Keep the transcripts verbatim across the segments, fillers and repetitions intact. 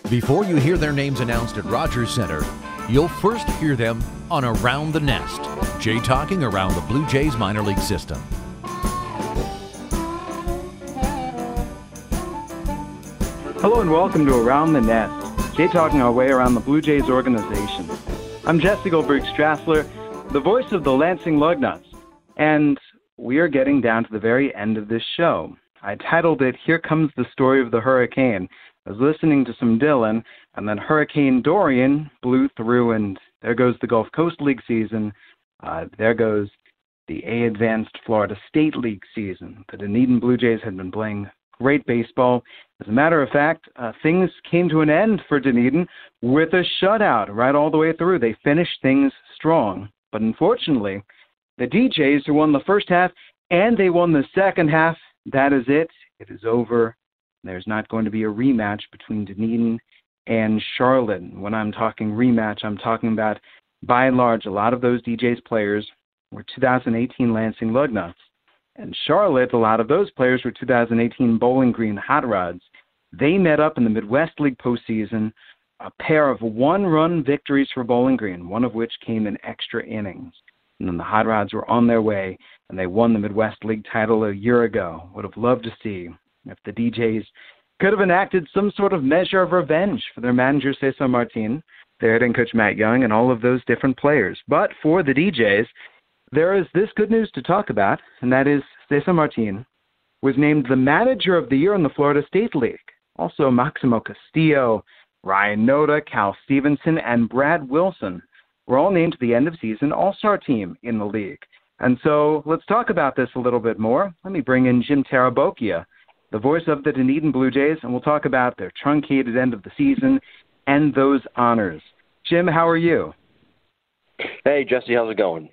Before you hear their names announced at Rogers Center, you'll first hear them on Around the Nest, Jay talking around the Blue Jays minor league system. Hello and welcome to Around the Nest, Jay talking our way around the Blue Jays organization. I'm Jesse Goldberg-Strassler, the voice of the Lansing Lugnuts, and we are getting down to the very end of this show. I titled it, Here Comes the Story of the Hurricane. I was listening to some Dylan, and then Hurricane Dorian blew through, and there goes the Gulf Coast League season. Uh, there goes the A-Advanced Florida State League season. The Dunedin Blue Jays had been playing great baseball. As a matter of fact, uh, things came to an end for Dunedin with a shutout right all the way through. They finished things strong. But unfortunately, the D Js, who won the first half and they won the second half, that is it. It is over. There's not going to be a rematch between Dunedin and Charlotte. When I'm talking rematch, I'm talking about, by and large, a lot of those D Js players were two thousand eighteen Lansing Lugnuts. And Charlotte, a lot of those players were two thousand eighteen Bowling Green Hot Rods. They met up in the Midwest League postseason, a pair of one-run victories for Bowling Green, one of which came in extra innings. And then the Hot Rods were on their way, and they won the Midwest League title a year ago. Would have loved to see if the D Js could have enacted some sort of measure of revenge for their manager, Cesar Martin, their hitting coach, Matt Young, and all of those different players. But for the D Js, there is this good news to talk about, and that is Cesar Martin was named the Manager of the Year in the Florida State League. Also, Maximo Castillo, Ryan Noda, Cal Stevenson, and Brad Wilson were all named to the end-of-season All-Star team in the league. And so let's talk about this a little bit more. Let me bring in Jim Tarabokia, the voice of the Dunedin Blue Jays, and we'll talk about their truncated end of the season and those honors. Jim, how are you? Hey, Jesse, how's it going?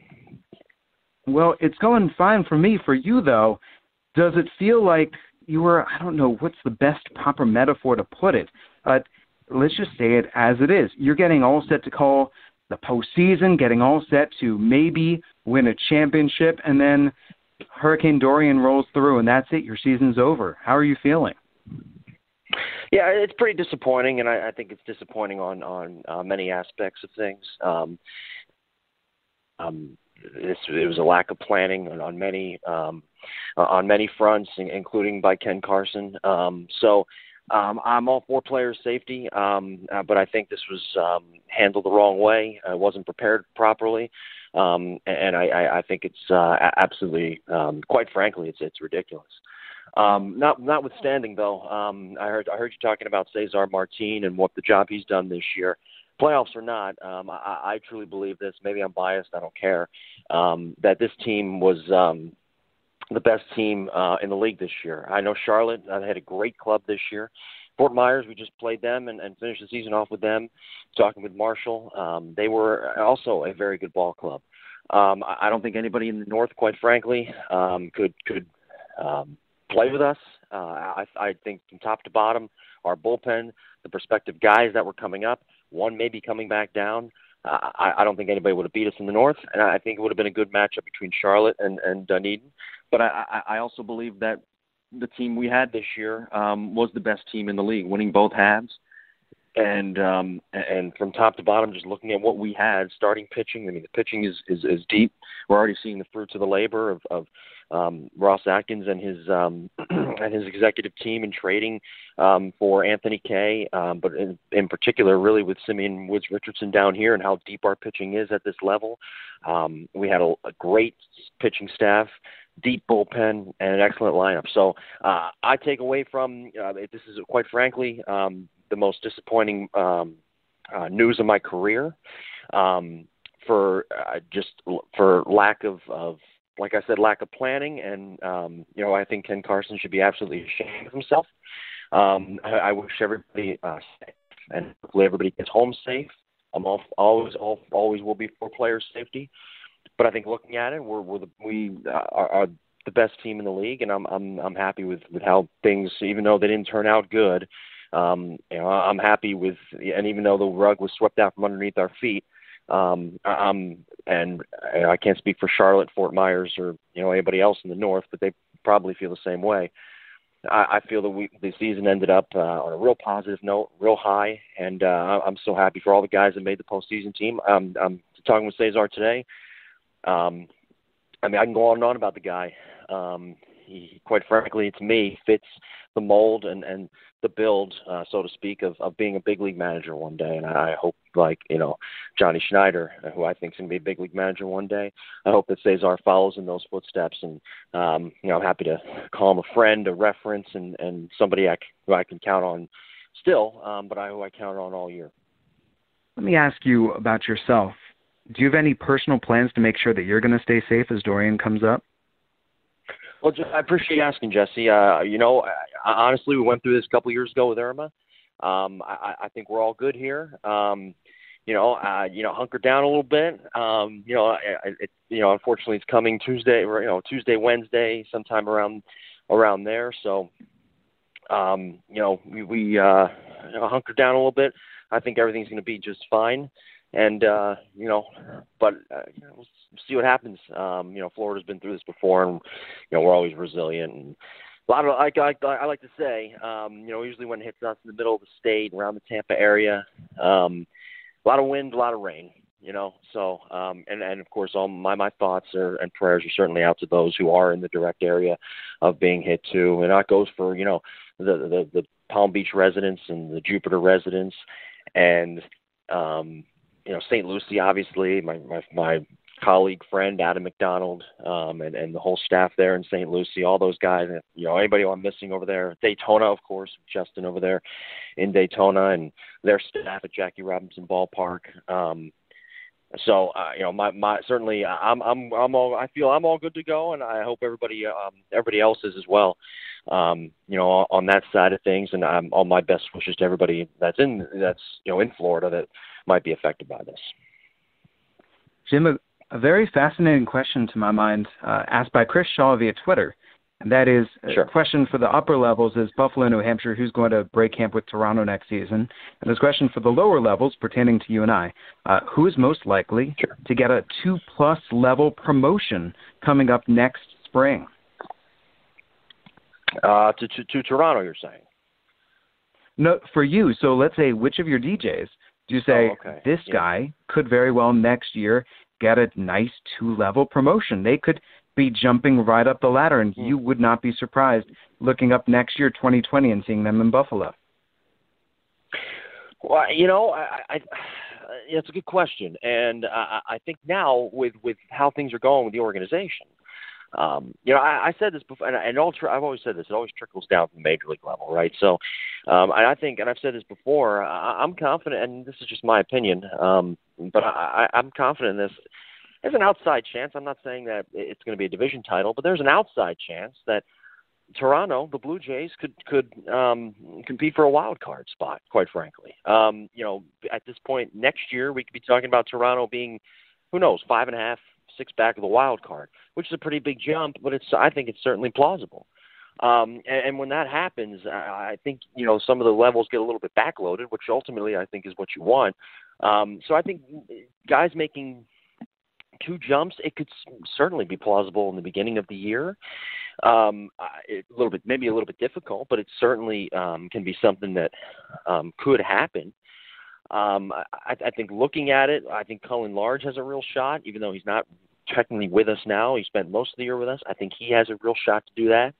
Well, it's going fine for me. For you, though, does it feel like you were, I don't know, what's the best proper metaphor to put it, but let's just say it as it is. You're getting all set to call the postseason, getting all set to maybe win a championship, and then Hurricane Dorian rolls through, and that's it. Your season's over. How are you feeling? Yeah, it's pretty disappointing, and I, I think it's disappointing on on uh, many aspects of things. Um, um, this, it was a lack of planning on, on many um, on many fronts, including by Ken Carson. Um, so um, I'm all for player safety, um, uh, but I think this was um, handled the wrong way. I wasn't prepared properly. Um, and I, I, I think it's uh, absolutely, um, quite frankly, it's it's ridiculous. Um, not notwithstanding, though, um, I heard I heard you talking about Cesar Martin and what the job he's done this year. Playoffs or not, um, I, I truly believe this. Maybe I'm biased. I don't care. Um, that this team was um, the best team uh, in the league this year. I know Charlotte uh, had a great club this year. Fort Myers, we just played them and, and finished the season off with them. Talking with Marshall, um, they were also a very good ball club. Um, I, I don't think anybody in the North, quite frankly, um, could could um, play with us. Uh, I, I think from top to bottom, our bullpen, the prospective guys that were coming up, one may be coming back down. Uh, I, I don't think anybody would have beat us in the North, and I think it would have been a good matchup between Charlotte and, and Dunedin. But I, I, I also believe that the team we had this year um, was the best team in the league, winning both halves. And um, and from top to bottom, just looking at what we had, starting pitching, I mean, the pitching is, is, is deep. We're already seeing the fruits of the labor of, of um, Ross Atkins and his um, and his executive team in trading um, for Anthony Kay, um, but in, in particular, really with Simeon Woods Richardson down here and how deep our pitching is at this level. Um, we had a, a great pitching staff, deep bullpen, and an excellent lineup. So uh, I take away from uh, this is quite frankly um, the most disappointing um, uh, news of my career um, for uh, just for lack of, of, like I said, lack of planning. And, um, you know, I think Ken Carson should be absolutely ashamed of himself. Um, I, I wish everybody uh, safe, and hopefully everybody gets home safe. I'm all, always, all, always will be for player safety. But I think looking at it, we're, we're the, we uh, are, are the best team in the league, and I'm I'm I'm happy with, with how things, even though they didn't turn out good, um, you know, I'm happy with, and even though the rug was swept out from underneath our feet, um, um, and I can't speak for Charlotte, Fort Myers, or you know anybody else in the North, but they probably feel the same way. I, I feel that we, the season ended up uh, on a real positive note, real high, and uh, I'm so happy for all the guys that made the postseason team. Um, I'm talking with Cesar today. Um, I mean, I can go on and on about the guy. Um, he, quite frankly, to me, fits the mold and, and the build, uh, so to speak, of, of being a big league manager one day. And I hope, like, you know, Johnny Schneider, who I think is going to be a big league manager one day, I hope that Cesar follows in those footsteps. And, um, you know, I'm happy to call him a friend, a reference, and, and somebody I, who I can count on still, um, but I, who I count on all year. Let me ask you about yourself. Do you have any personal plans to make sure that you're going to stay safe as Dorian comes up? Well, just, I appreciate you asking, Jesse. Uh, you know, I, I, honestly, we went through this a couple years ago with Irma. Um, I, I think we're all good here. Um, you know, uh, you know, hunker down a little bit. Um, you know, it, it, you know, unfortunately, it's coming Tuesday. Or, you know, Tuesday, Wednesday, sometime around around there. So, um, you know, we, we uh, you know, hunker down a little bit. I think everything's going to be just fine. And, uh, you know, but, uh, you know, we'll see what happens. Um, you know, Florida's been through this before, and, you know, we're always resilient. And a lot of, like I, I like to say, um, you know, usually when it hits us in the middle of the state, around the Tampa area, um, a lot of wind, a lot of rain, you know. So, um, and, and of course, all my, my thoughts are, and prayers are certainly out to those who are in the direct area of being hit too. And that goes for, you know, the, the, the Palm Beach residents and the Jupiter residents, and, um, you know, Saint Lucie, obviously, my, my, my colleague, friend, Adam McDonald, um, and, and the whole staff there in Saint Lucie, all those guys, you know, anybody I'm missing over there. Daytona, of course, Justin over there in Daytona, and their staff at Jackie Robinson Ballpark. Um, so, uh, you know, my, my, certainly I'm, I'm, I'm all, I feel I'm all good to go, and I hope everybody, um, everybody else is as well. Um, you know, on, on that side of things, and I'm all my best wishes to everybody that's in, that's, you know, in Florida that might be affected by this. Jim, a, a very fascinating question to my mind, uh, asked by Chris Shaw via Twitter, and that is Sure. a question for the upper levels is Buffalo, New Hampshire, who's going to break camp with Toronto next season? And this question for the lower levels pertaining to you and I, uh, who is most likely Sure. to get a two-plus level promotion coming up next spring? Uh, to, to, to Toronto, you're saying? No, for you. So let's say, which of your D Js do you say, oh, okay. this yeah. guy could very well next year get a nice two-level promotion? They could be jumping right up the ladder, and hmm. you would not be surprised looking up next year, twenty twenty, and seeing them in Buffalo. Well, you know, I, I, it's a good question. And I, I think now with, with how things are going with the organization, Um, you know, I, I said this before, and, and all, I've always said this, it always trickles down to the major league level, right? So um, and I think, and I've said this before, I, I'm confident, and this is just my opinion, um, but I, I'm confident in this. There's an outside chance. I'm not saying that it's going to be a division title, but there's an outside chance that Toronto, the Blue Jays, could could um, compete for a wild card spot, quite frankly. Um, you know, at this point next year, we could be talking about Toronto being, who knows, five and a half, six back of the wild card, which is a pretty big jump, but it's I think it's certainly plausible. Um, and, and when that happens, I, I think, you know, some of the levels get a little bit backloaded, which ultimately I think is what you want. Um, so I think guys making two jumps, it could certainly be plausible in the beginning of the year. Um, it, a little bit, maybe a little bit difficult, but it certainly um, can be something that um, could happen. Um, I, I think looking at it, I think Cullen Large has a real shot, even though he's not technically with us now. He spent most of the year with us. I think he has a real shot to do that.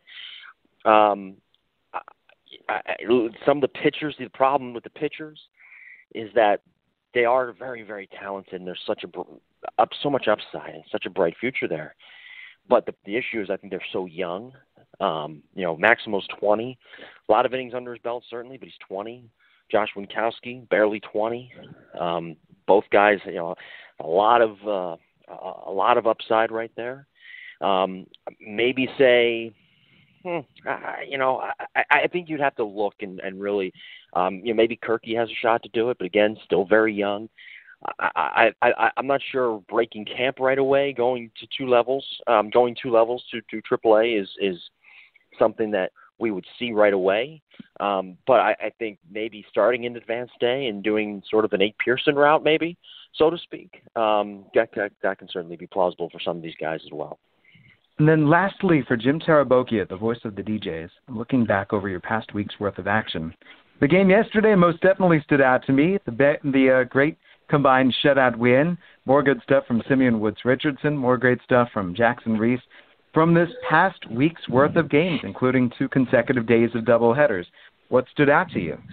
Um, I, I, some of the pitchers, the problem with the pitchers is that they are very, very talented, and there's such a up so much upside and such a bright future there. But the, the issue is, I think they're so young. Um, you know, Maximo's twenty, a lot of innings under his belt certainly, but he's twenty. Josh Winkowski, barely twenty. Um, both guys, you know, a lot of uh, a lot of upside right there. Um, maybe say, hmm, uh, you know, I, I think you'd have to look and, and really, um, you know, maybe Kirky has a shot to do it, but again, still very young. I, I, I, I'm not sure breaking camp right away, going to two levels, um, going two levels to, to triple A is, is something that we would see right away. Um, but I, I think maybe starting in advanced day and doing sort of an Nate Pearson route, maybe, so to speak, um, that, that, that can certainly be plausible for some of these guys as well. And then lastly, for Jim Tarabokia, the voice of the D Js, looking back over your past week's worth of action, the game yesterday most definitely stood out to me. The be- the uh, great combined shutout win, more good stuff from Simeon Woods-Richardson, more great stuff from Jackson Reese from this past week's worth of games, including two consecutive days of doubleheaders. What stood out to you?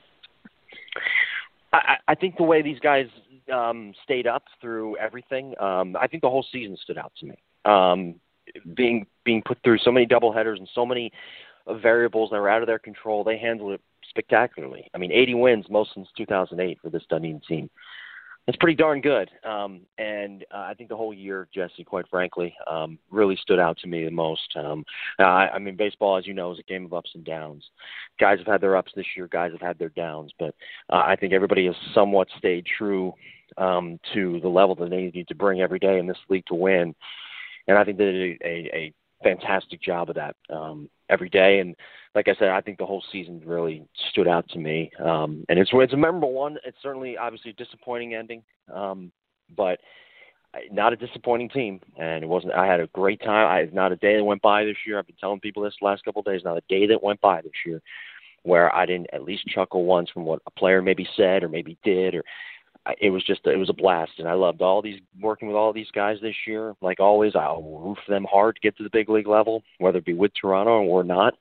I, I think the way these guys um, stayed up through everything, um, I think the whole season stood out to me. Um, being being put through so many doubleheaders and so many variables that were out of their control, they handled it spectacularly. I mean, eighty wins, most since two thousand eight for this Dunedin team. It's pretty darn good. Um, and uh, I think the whole year, Jesse, quite frankly, um, really stood out to me the most. Um, I, I mean, baseball, as you know, is a game of ups and downs. Guys have had their ups this year. Guys have had their downs. But uh, I think everybody has somewhat stayed true um, to the level that they need to bring every day in this league to win. And I think they did a, a, a fantastic job of that um, every day. And like I said, I think the whole season really stood out to me. Um, and it's it's a memorable one. It's certainly obviously a disappointing ending, um, but not a disappointing team. And it wasn't. I had a great time. I not a day that went by this year. I've been telling people this the last couple of days. Not a day that went by this year where I didn't at least chuckle once from what a player maybe said or maybe did, or it was just, it was a blast. And I loved all these, working with all these guys this year. Like always, I'll root for them hard to get to the big league level, whether it be with Toronto or not.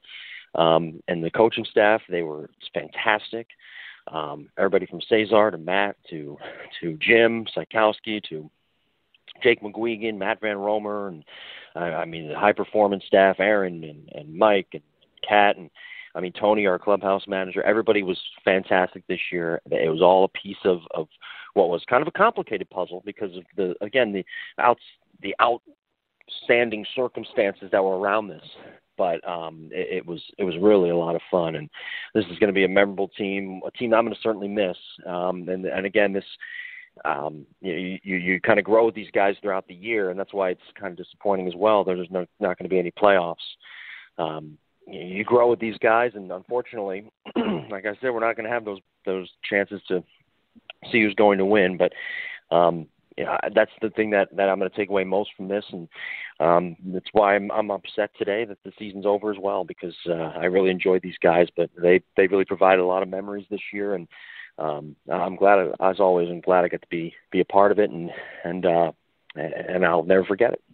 Um, and the coaching staff, they were fantastic. Um, everybody from Cesar to Matt to, to Jim Sikowski to Jake McGuigan, Matt Van Romer, and uh, I mean, the high performance staff, Aaron and, and Mike and Kat, and I mean, Tony, our clubhouse manager, everybody was fantastic this year. It was all a piece of, of what was kind of a complicated puzzle because of the, again, the outs, the outstanding circumstances that were around this. But um, it, it was it was really a lot of fun, and this is going to be a memorable team, a team I'm going to certainly miss. Um, and and again, this um, you, you you kind of grow with these guys throughout the year, and that's why it's kind of disappointing as well. There's no, not going to be any playoffs. Um, you, you grow with these guys, and unfortunately, like I said, we're not going to have those those chances to see who's going to win. But um, yeah, that's the thing that, that I'm going to take away most from this, and um, that's why I'm, I'm upset today that the season's over as well, because uh, I really enjoyed these guys, but they, they really provided a lot of memories this year, and um, I'm glad, as always, I'm glad I got to be, be a part of it, and and uh, and I'll never forget it.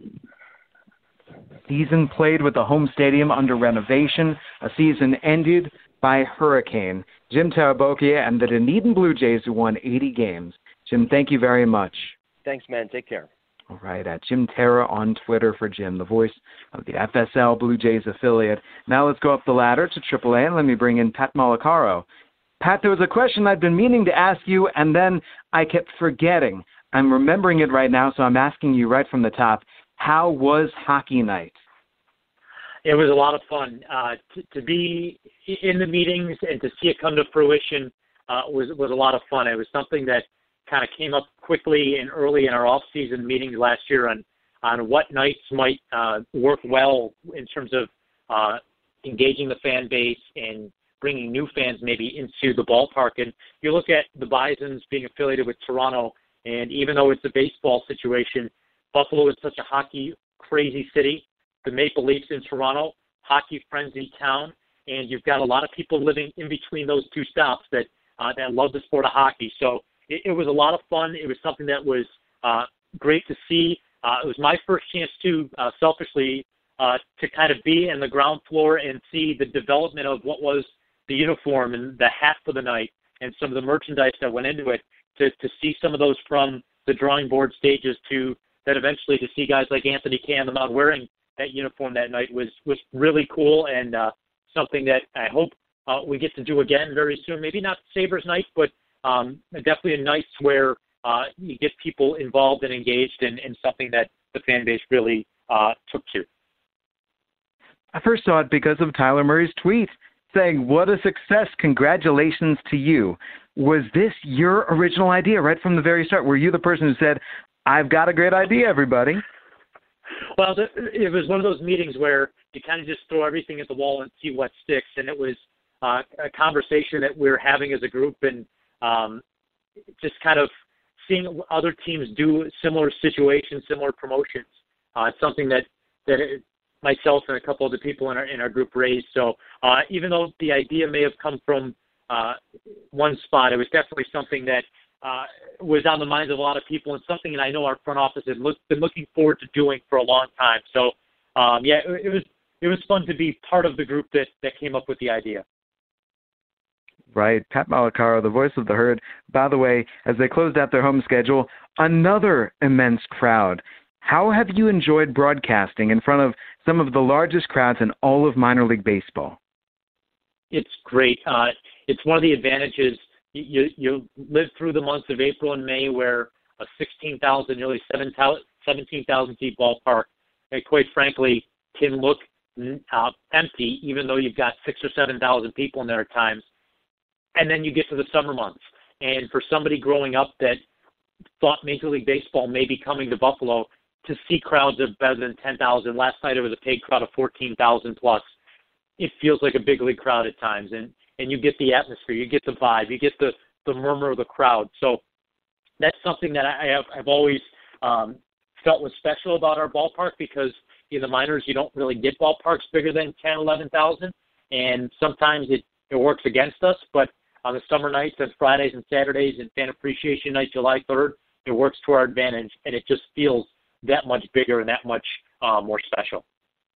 Season played with the home stadium under renovation, a season ended by hurricane. Jim Tarabokia and the Dunedin Blue Jays, who won eighty games. Jim, thank you very much. Thanks, man. Take care. All right, at Jim Tara on Twitter for Jim, the voice of the F S L Blue Jays affiliate. Now let's go up the ladder to triple A, and let me bring in Pat Malacaro. Pat, there was a question I'd been meaning to ask you, and then I kept forgetting. I'm remembering it right now, so I'm asking you right from the top. How was hockey night? It was a lot of fun. Uh, to, to be in the meetings and to see it come to fruition uh, was was a lot of fun. It was something that kind of came up quickly and early in our off-season meetings last year on, on what nights might uh, work well in terms of uh, engaging the fan base and bringing new fans maybe into the ballpark. And you look at the Bisons being affiliated with Toronto, and even though it's a baseball situation, Buffalo is such a hockey-crazy city. The Maple Leafs in Toronto, hockey-frenzied town, and you've got a lot of people living in between those two stops that uh, that love the sport of hockey. So it, it was a lot of fun. It was something that was uh, great to see. Uh, it was my first chance to, uh, selfishly, uh, to kind of be in the ground floor and see the development of what was the uniform and the hat for the night and some of the merchandise that went into it, to, to see some of those from the drawing board stages to that eventually to see guys like Anthony Kay on the mound wearing that uniform that night was, was really cool, and uh, something that I hope uh, we get to do again very soon. Maybe not Sabres night, but um, definitely a night where uh, you get people involved and engaged in, in something that the fan base really uh, took to. I first saw it because of Tyler Murray's tweet saying, "What a success, congratulations to you." Was this your original idea right from the very start? Were you the person who said, "I've got a great idea, everybody"? Well, it was one of those meetings where you kind of just throw everything at the wall and see what sticks. And it was uh, a conversation that we were having as a group, and um, just kind of seeing other teams do similar situations, similar promotions. Uh, it's something that that it, myself and a couple of the people in our in our group raised. So uh, even though the idea may have come from uh, one spot, it was definitely something that uh, was on the minds of a lot of people, and something that I know our front office had look, been looking forward to doing for a long time. So um, yeah, it, it was it was fun to be part of the group that that came up with the idea. Right. Pat Malacaro, the voice of the herd. By the way, as they closed out their home schedule, another immense crowd. How have you enjoyed broadcasting in front of some of the largest crowds in all of minor league baseball? It's great. Uh, it's one of the advantages. You, you live through the months of April and May where a sixteen thousand, nearly seventeen thousand seat ballpark, and quite frankly, can look uh, empty, even though you've got six or seven thousand people in there at times. And then you get to the summer months. And for somebody growing up that thought Major League Baseball may be coming to Buffalo, to see crowds of better than ten thousand. Last night it was a paid crowd of fourteen thousand plus. It feels like a big league crowd at times. And, and you get the atmosphere, you get the vibe, you get the, the murmur of the crowd. So that's something that I have I've always um, felt was special about our ballpark, because in the minors you don't really get ballparks bigger than ten, eleven thousand. And sometimes it, it works against us, but on the summer nights and Fridays and Saturdays and Fan Appreciation Night, July third, it works to our advantage, and it just feels that much bigger and that much uh, more special.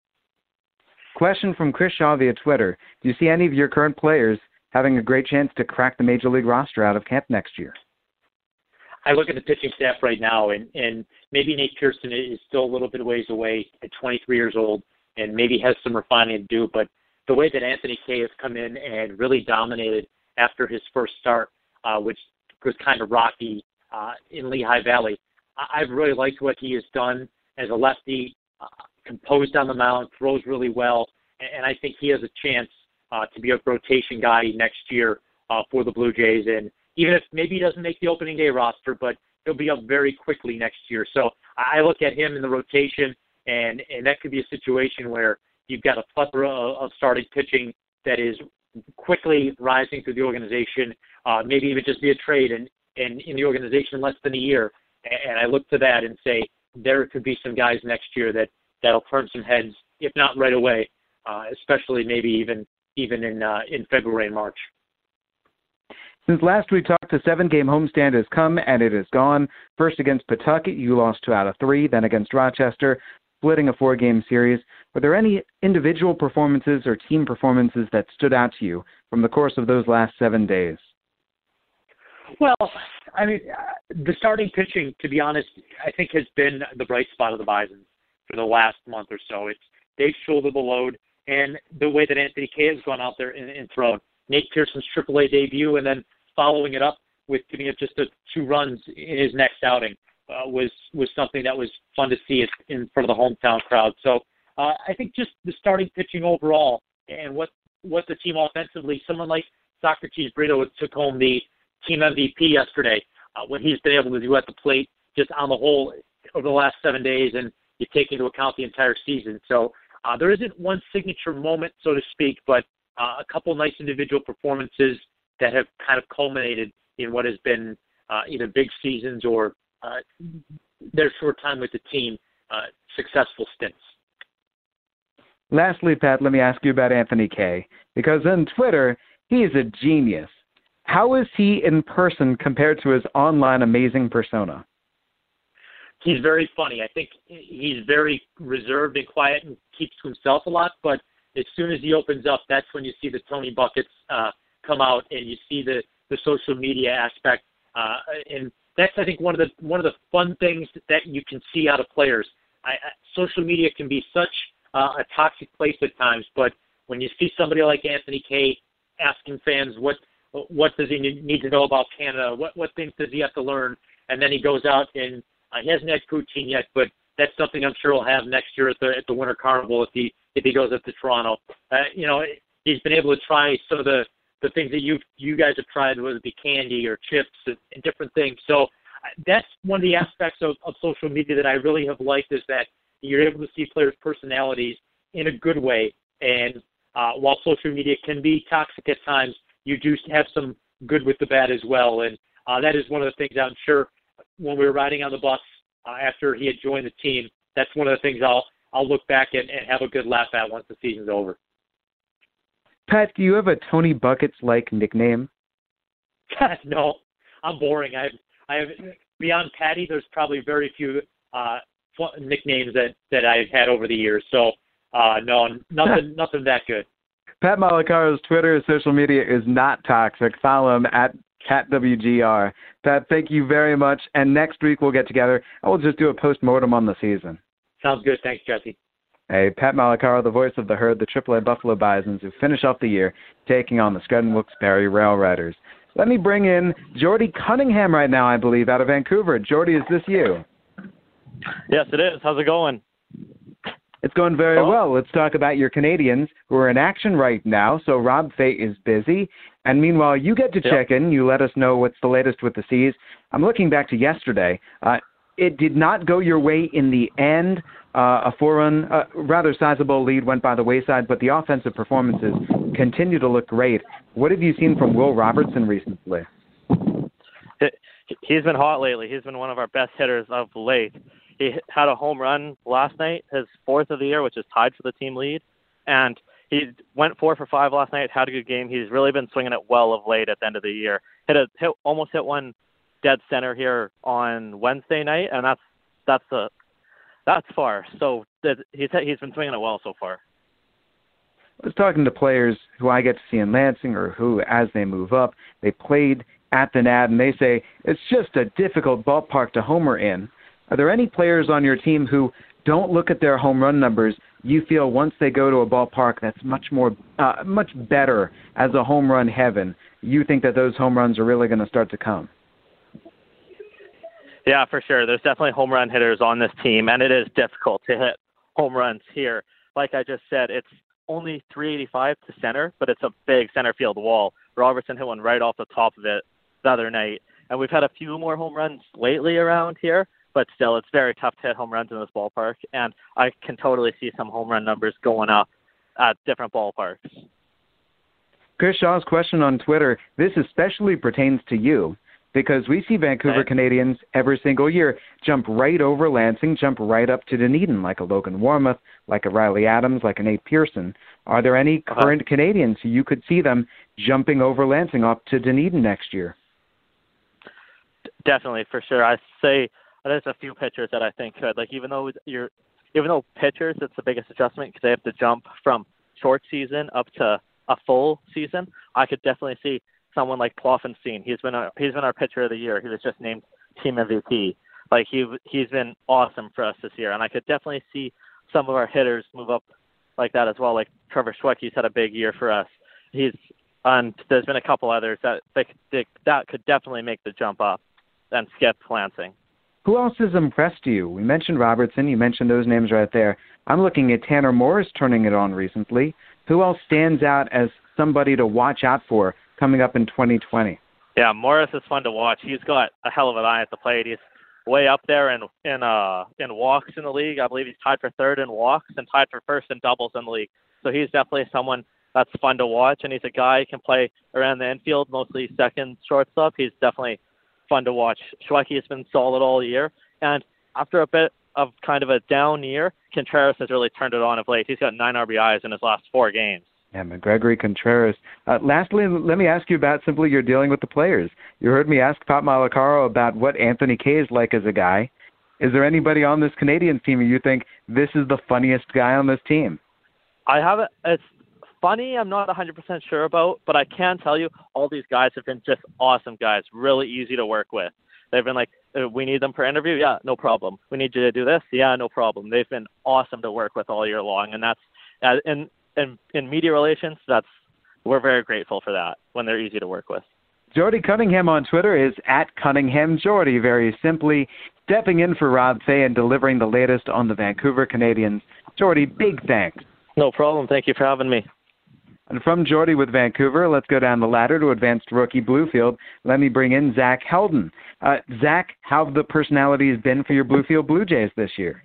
Question from Chris Shaw via Twitter. Do you see any of your current players having a great chance to crack the Major League roster out of camp next year? I look at the pitching staff right now, and, and maybe Nate Pearson is still a little bit ways away at twenty-three years old and maybe has some refining to do, but the way that Anthony Kay has come in and really dominated after his first start, uh, which was kind of rocky uh, in Lehigh Valley, I- I've really liked what he has done as a lefty, uh, composed on the mound, throws really well, and, and I think he has a chance uh, to be a rotation guy next year uh, for the Blue Jays. And even if maybe he doesn't make the opening day roster, but he'll be up very quickly next year. So I look at him in the rotation, and, and that could be a situation where you've got a plethora of, of starting pitching that is quickly rising through the organization, uh, maybe even just be a trade and, and in the organization in less than a year. And I look to that and say there could be some guys next year that, that'll turn some heads, if not right away, uh, especially maybe even even in uh, in February and March. Since last we talked, the seven-game homestand has come and it is gone. First against Pawtucket, you lost two out of three. Then against Rochester, splitting a four-game series. Were there any individual performances or team performances that stood out to you from the course of those last seven days? Well, I mean, the starting pitching, to be honest, I think has been the bright spot of the Bisons for the last month or so. It's they've shouldered the load, and the way that Anthony Kay has gone out there and, and thrown. Nate Pearson's triple A debut, and then following it up with giving up just a, two runs in his next outing. Uh, was was something that was fun to see in front of the hometown crowd. So uh, I think just the starting pitching overall and what what the team offensively, someone like Socrates Brito took home the team M V P yesterday, uh, what he's been able to do at the plate just on the whole over the last seven days, and you take into account the entire season. So uh, there isn't one signature moment, so to speak, but uh, a couple nice individual performances that have kind of culminated in what has been uh, either big seasons or Uh, their short time with the team, uh, successful stints. Lastly, Pat, let me ask you about Anthony Kay, because on Twitter, he is a genius. How is he in person compared to his online amazing persona? He's very funny. I think he's very reserved and quiet and keeps to himself a lot, but as soon as he opens up, that's when you see the Tony Buckets uh, come out and you see the, the social media aspect. Uh, and That's, I think, one of the one of the fun things that you can see out of players. I, I, social media can be such uh, a toxic place at times, but when you see somebody like Anthony Kay asking fans what what does he need to know about Canada, what what things does he have to learn, and then he goes out and uh, he hasn't had poutine yet, but that's something I'm sure he'll have next year at the at the Winter Carnival if he if he goes up to Toronto. Uh, you know, he's been able to try some of the the things that you you guys have tried, whether it be candy or chips and, and different things. So that's one of the aspects of, of social media that I really have liked, is that you're able to see players' personalities in a good way. And uh, while social media can be toxic at times, you do have some good with the bad as well. And uh, that is one of the things I'm sure when we were riding on the bus uh, after he had joined the team, that's one of the things I'll I'll look back and, and have a good laugh at once the season's over. Pat, do you have a Tony Buckets-like nickname? No, I'm boring. I have, I have beyond Patty, there's probably very few uh, nicknames that, that I've had over the years. So, uh, no, nothing nothing that good. Pat Malacaro's Twitter social media is not toxic. Follow him at Pat W G R. Pat, thank you very much. And next week we'll get together and we'll just do a post-mortem on the season. Sounds good. Thanks, Jesse. Hey, Pat Malacaro, the voice of the herd, the triple A Buffalo Bisons, who finish off the year taking on the Scranton Wilkes-Barre Rail Riders. Let me bring in Jordy Cunningham right now, I believe, out of Vancouver. Jordy, is this you? Yes, it is. How's it going? It's going very Hello? well. Let's talk about your Canadians who are in action right now. So Rob Fay is busy. And meanwhile, you get to Yep. check in. You let us know what's the latest with the C's. I'm looking back to yesterday. Uh, it did not go your way in the end. Uh, a four-run, uh, rather sizable lead went by the wayside, but the offensive performances continue to look great. What have you seen from Will Robertson recently? He's been hot lately. He's been one of our best hitters of late. He had a home run last night, his fourth of the year, which is tied for the team lead. And he went four for five last night, had a good game. He's really been swinging it well of late at the end of the year. Hit a hit, almost hit one dead center here on Wednesday night, and that's that's a that's far. So that, he's he's been swinging it well so far. I was talking to players who I get to see in Lansing or who, as they move up, they played at the N A D, and they say it's just a difficult ballpark to homer in. Are there any players on your team who don't look at their home run numbers? You feel once they go to a ballpark that's much more, uh, much better as a home run heaven, you think that those home runs are really going to start to come? Yeah, for sure. There's definitely home run hitters on this team, and it is difficult to hit home runs here. Like I just said, it's only three eighty-five to center, but it's a big center field wall. Robertson hit one right off the top of it the other night. And we've had a few more home runs lately around here, but still it's very tough to hit home runs in this ballpark. And I can totally see some home run numbers going up at different ballparks. Chris Shaw's question on Twitter, this especially pertains to you, because we see Vancouver Okay. Canadians every single year jump right over Lansing, jump right up to Dunedin, like a Logan Warmoth, like a Riley Adams, like a Nate Pearson. Are there any Uh-huh. current Canadians who you could see them jumping over Lansing up to Dunedin next year? Definitely, for sure. I say there's a few pitchers that I think could. Like even though you're, even though pitchers, it's the biggest adjustment because they have to jump from short season up to a full season. I could definitely see someone like Ploffenstein. He's been a, he's been our pitcher of the year. He was just named team M V P. Like he he's been awesome for us this year, and I could definitely see some of our hitters move up like that as well. Like Trevor Schwecky's had a big year for us. He's and there's been a couple others that they, they, that could definitely make the jump up and skip Lansing. Who else has impressed you? We mentioned Robertson. You mentioned those names right there. I'm looking at Tanner Morris turning it on recently. Who else stands out as somebody to watch out for coming up in twenty twenty? Yeah, Morris is fun to watch. He's got a hell of an eye at the plate. He's way up there in in uh in walks in the league. I believe he's tied for third in walks and tied for first in doubles in the league. So he's definitely someone that's fun to watch, and he's a guy who can play around the infield, mostly second shortstop. He's definitely fun to watch. Schwecky has been solid all year, and after a bit of kind of a down year, Contreras has really turned it on of late. He's got nine R B Is in his last four games. Yeah, McGregory Contreras. Uh, lastly, let me ask you about simply your dealing with the players. You heard me ask Pat Malacaro about what Anthony Kay is like as a guy. Is there anybody on this Canadian team who you think this is the funniest guy on this team? I have it. It's funny. I'm not one hundred percent sure about, but I can tell you all these guys have been just awesome guys, really easy to work with. They've been like, we need them per interview? Yeah, no problem. We need you to do this? Yeah, no problem. They've been awesome to work with all year long, and that's uh, in, in in media relations, that's we're very grateful for that when they're easy to work with. Jordy Cunningham on Twitter is at Cunningham Jordy, very simply stepping in for Rob Fay and delivering the latest on the Vancouver Canadians. Jordy, big thanks. No problem. Thank you for having me. And from Jordy with Vancouver, let's go down the ladder to advanced rookie Bluefield. Let me bring in Zach Heldon. Uh, Zach, how have the personalities been for your Bluefield Blue Jays this year?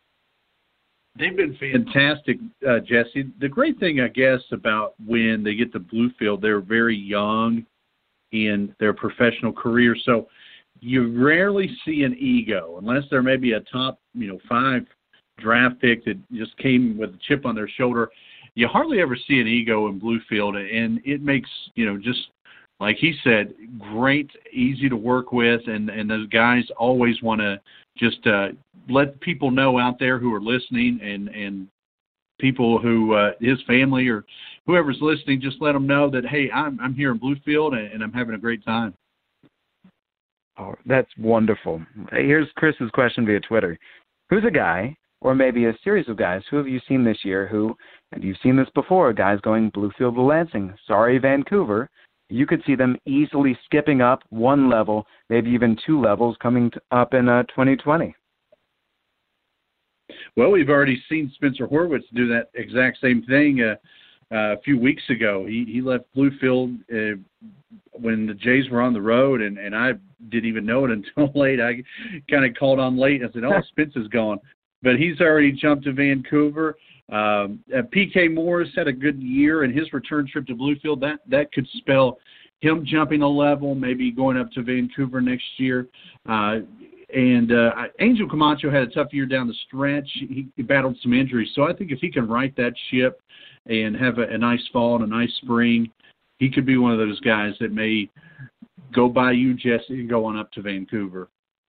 They've been fantastic, uh, Jesse. The great thing, I guess, about when they get to Bluefield, they're very young in their professional career, so you rarely see an ego, unless there may be a top, you know, five draft pick that just came with a chip on their shoulder. You hardly ever see an ego in Bluefield, and it makes, you know, just like he said, great, easy to work with, and, and those guys always want to just uh, let people know out there who are listening, and, and people who, uh, his family or whoever's listening, just let them know that, hey, I'm, I'm here in Bluefield, and, and I'm having a great time. Oh, that's wonderful. Here's Chris's question via Twitter. Who's a guy, or maybe a series of guys, who have you seen this year who, and you've seen this before, guys going Bluefield to Lansing, sorry, Vancouver, you could see them easily skipping up one level, maybe even two levels coming up in uh, twenty twenty? Well, we've already seen Spencer Horwitz do that exact same thing uh, uh, a few weeks ago. He he left Bluefield uh, when the Jays were on the road, and, and I didn't even know it until late. I kind of called on late. I said, oh, Spencer's gone. But he's already jumped to Vancouver. Um, uh, P K Morris had a good year, and his return trip to Bluefield, that, that could spell him jumping a level, maybe going up to Vancouver next year. Uh, and uh, Angel Camacho had a tough year down the stretch. He, he battled some injuries. So I think if he can right that ship and have a, a nice fall and a nice spring, he could be one of those guys that may go by you, Jesse, and go on up to Vancouver.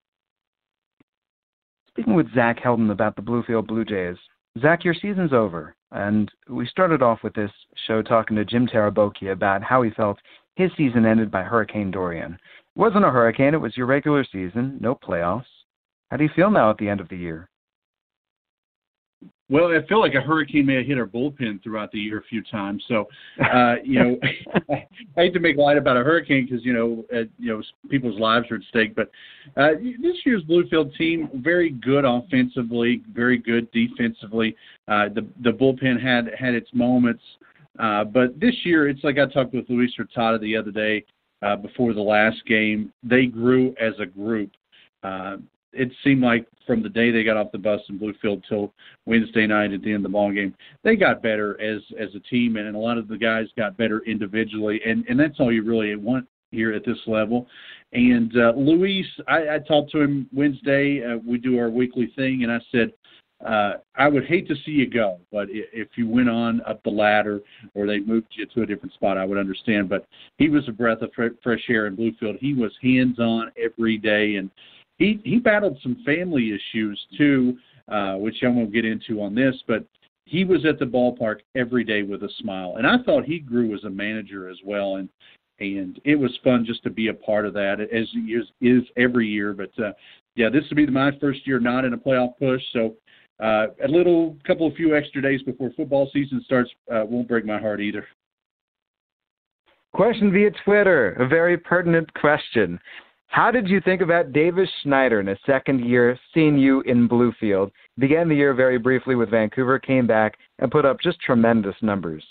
Speaking with Zach Heldon about the Bluefield Blue Jays, Zach, your season's over, and we started off with this show talking to Jim Taraboki about how he felt his season ended by Hurricane Dorian. It wasn't a hurricane, it was your regular season, no playoffs. How do you feel now at the end of the year? Well, I feel like a hurricane may have hit our bullpen throughout the year a few times. So, uh, you know, I hate to make light about a hurricane because, you know, uh, you know, people's lives are at stake. But uh, this year's Bluefield team, very good offensively, very good defensively. Uh, the the bullpen had had its moments. Uh, but this year, it's like I talked with Luis Hurtado the other day uh, before the last game. They grew as a group. Uh, it seemed like from the day they got off the bus in Bluefield till Wednesday night at the end of the ball game, they got better as as a team, and a lot of the guys got better individually, and, and that's all you really want here at this level. And uh, Luis, I, I talked to him Wednesday. Uh, we do our weekly thing, and I said, uh, I would hate to see you go, but if you went on up the ladder or they moved you to a different spot, I would understand. But he was a breath of fresh air in Bluefield. He was hands-on every day, and He he battled some family issues, too, uh, which I won't get into on this, but he was at the ballpark every day with a smile. And I thought he grew as a manager as well, and and it was fun just to be a part of that, as is, is every year. But, uh, yeah, this will be my first year not in a playoff push, so uh, a little couple of few extra days before football season starts uh, won't break my heart either. Question via Twitter, a very pertinent question. How did you think about Davis Schneider in his second year, seeing you in Bluefield? Began the year very briefly with Vancouver, came back, and put up just tremendous numbers.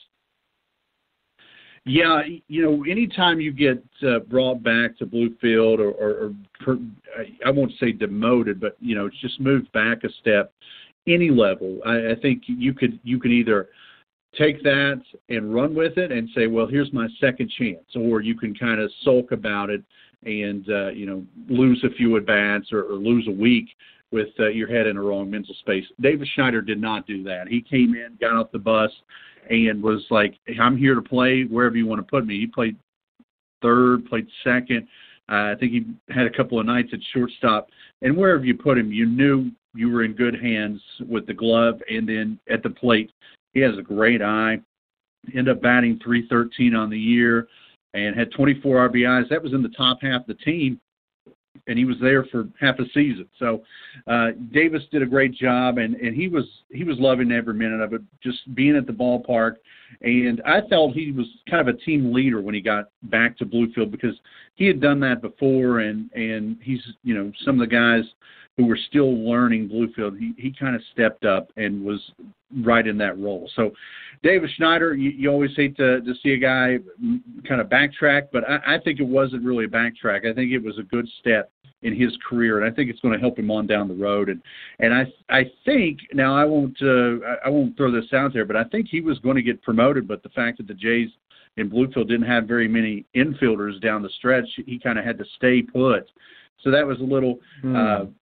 Yeah, you know, anytime you get uh, brought back to Bluefield or, or, or per, I won't say demoted, but, you know, it's just moved back a step, any level, I, I think you could you could either take that and run with it and say, well, here's my second chance, or you can kind of sulk about it and, uh, you know, lose a few at-bats or, or lose a week with uh, your head in a wrong mental space. Davis Schneider did not do that. He came in, got off the bus, and was like, hey, I'm here to play wherever you want to put me. He played third, played second. Uh, I think he had a couple of nights at shortstop. And wherever you put him, you knew you were in good hands with the glove. And then at the plate, he has a great eye. Ended up batting three thirteen on the year and had twenty-four R B Is. That was in the top half of the team, and he was there for half a season. So uh, Davis did a great job, and, and he was he was loving every minute of it, just being at the ballpark. And I felt he was kind of a team leader when he got back to Bluefield because he had done that before, and, and he's, you know, some of the guys who were still learning Bluefield, he, he kind of stepped up and was right in that role. So Davis Schneider, you, you always hate to, to see a guy kind of backtrack, but I, I think it wasn't really a backtrack. I think it was a good step in his career, and I think it's going to help him on down the road. And and I I think now I won't uh, I won't throw this out there, but I think he was going to get promoted. But the fact that the Jays in Bluefield didn't have very many infielders down the stretch, he kind of had to stay put. So that was a little. Hmm. Uh,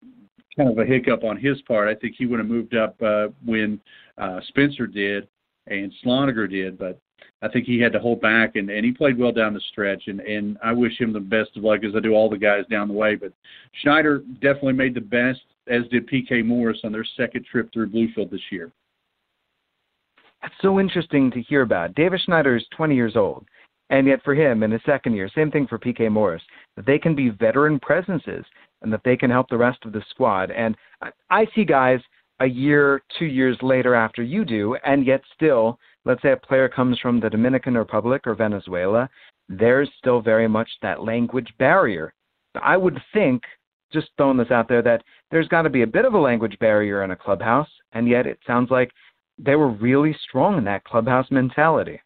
kind of a hiccup on his part. I think he would have moved up uh, when uh, Spencer did and Sloniger did, but I think he had to hold back, and, and he played well down the stretch, and, and I wish him the best of luck as I do all the guys down the way. But Schneider definitely made the best, as did P K Morris on their second trip through Bluefield this year. That's so interesting to hear about. Davis Schneider is twenty years old, and yet for him in his second year, same thing for P K Morris, that they can be veteran presences and that they can help the rest of the squad. And I, I see guys a year, two years later after you do, and yet still, let's say a player comes from the Dominican Republic or Venezuela, there's still very much that language barrier. I would think, just throwing this out there, that there's got to be a bit of a language barrier in a clubhouse, and yet it sounds like they were really strong in that clubhouse mentality.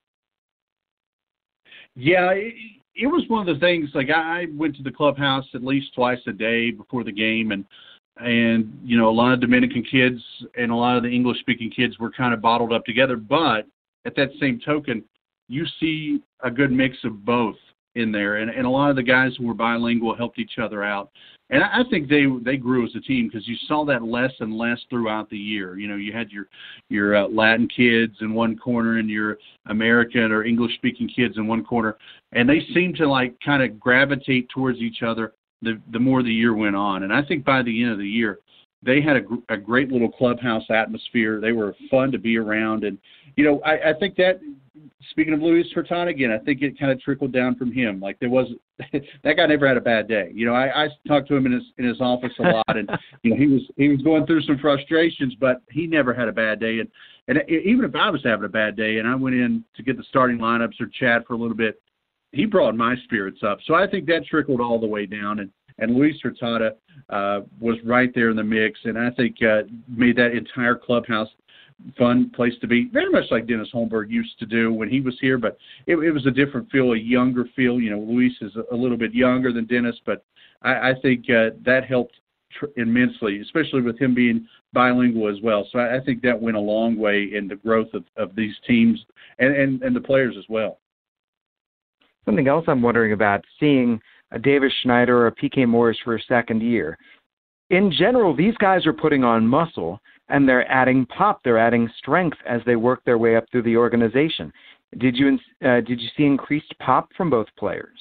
Yeah, it, it was one of the things, like I went to the clubhouse at least twice a day before the game, and And, you know, a lot of Dominican kids and a lot of the English-speaking kids were kind of bottled up together. But at that same token, you see a good mix of both in there. And, and a lot of the guys who were bilingual helped each other out. And I, I think they they grew as a team because you saw that less and less throughout the year. You know, you had your, your uh, Latin kids in one corner and your American or English-speaking kids in one corner. And they seemed to, like, kind of gravitate towards each other The, the more the year went on. And I think by the end of the year, they had a, gr- a great little clubhouse atmosphere. They were fun to be around. And, you know, I, I think that, speaking of Luis Hurtado again, I think it kind of trickled down from him. Like there was, that guy never had a bad day. You know, I, I talked to him in his, in his office a lot, and, you know, he was, he was going through some frustrations, but he never had a bad day. And, and even if I was having a bad day and I went in to get the starting lineups or chat for a little bit, he brought my spirits up. So I think that trickled all the way down. And, and Luis Hurtado uh, was right there in the mix, and I think uh, made that entire clubhouse fun place to be, very much like Dennis Holmberg used to do when he was here, but it, it was a different feel, a younger feel. You know, Luis is a, a little bit younger than Dennis, but I, I think uh, that helped tr- immensely, especially with him being bilingual as well. So I, I think that went a long way in the growth of, of these teams and, and, and the players as well. Something else I'm wondering about, seeing a Davis Schneider or a P K Morris for a second year. In general, these guys are putting on muscle, and they're adding pop, they're adding strength as they work their way up through the organization. Did you uh, did you see increased pop from both players?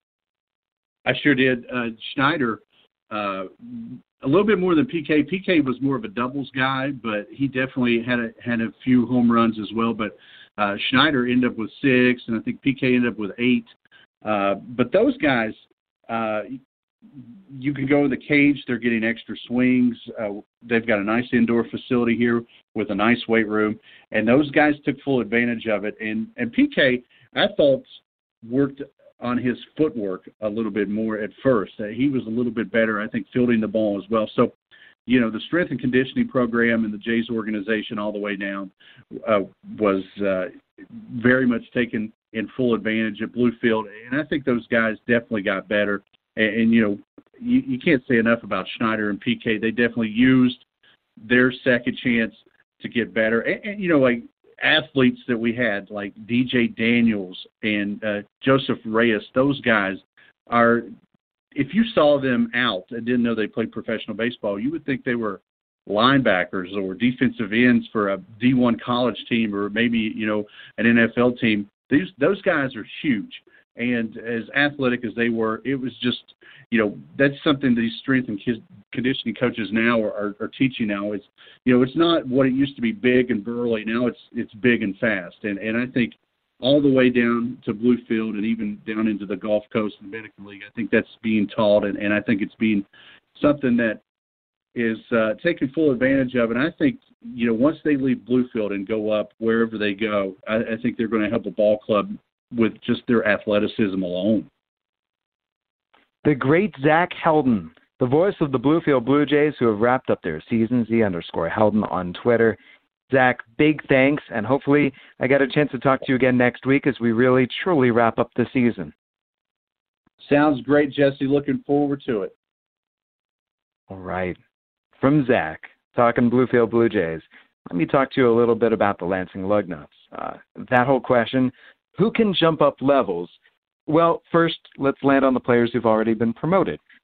I sure did. Uh, Schneider, uh, a little bit more than P K. P K was more of a doubles guy, but he definitely had a, had a few home runs as well. But uh, Schneider ended up with six, and I think P K ended up with eight. Uh, but those guys, uh, you can go in the cage. They're getting extra swings. Uh, they've got a nice indoor facility here with a nice weight room, and those guys took full advantage of it. And, and P K, I thought, worked on his footwork a little bit more at first. Uh, he was a little bit better, I think, fielding the ball as well. So, you know, the strength and conditioning program in the Jays organization all the way down uh, was uh, very much taken in full advantage at Bluefield. And I think those guys definitely got better. And, and you know, you, you can't say enough about Schneider and P K. They definitely used their second chance to get better. And, and you know, like athletes that we had, like D J Daniels and uh, Joseph Reyes, those guys are, if you saw them out and didn't know they played professional baseball, you would think they were linebackers or defensive ends for a D one college team or maybe, you know, an N F L team. These those guys are huge. And as athletic as they were, it was just, you know, that's something these strength and conditioning coaches now are, are, are teaching now. Is, you know, it's not what it used to be, big and burly. Now it's it's big and fast. And and I think all the way down to Bluefield and even down into the Gulf Coast and Dominican League, I think that's being taught, and, and I think it's being something that is uh, taking full advantage of. And I think, you know, once they leave Bluefield and go up wherever they go, I, I think they're going to help the ball club with just their athleticism alone. The great Zach Heldon, the voice of the Bluefield Blue Jays, who have wrapped up their season, Z underscore Heldon on Twitter. Zach, big thanks, and hopefully I get a chance to talk to you again next week as we really, truly wrap up the season. Sounds great, Jesse. Looking forward to it. All right. From Zach, talking Bluefield Blue Jays, let me talk to you a little bit about the Lansing Lugnuts. Uh, that whole question, who can jump up levels? Well, first, let's land on the players who've already been promoted.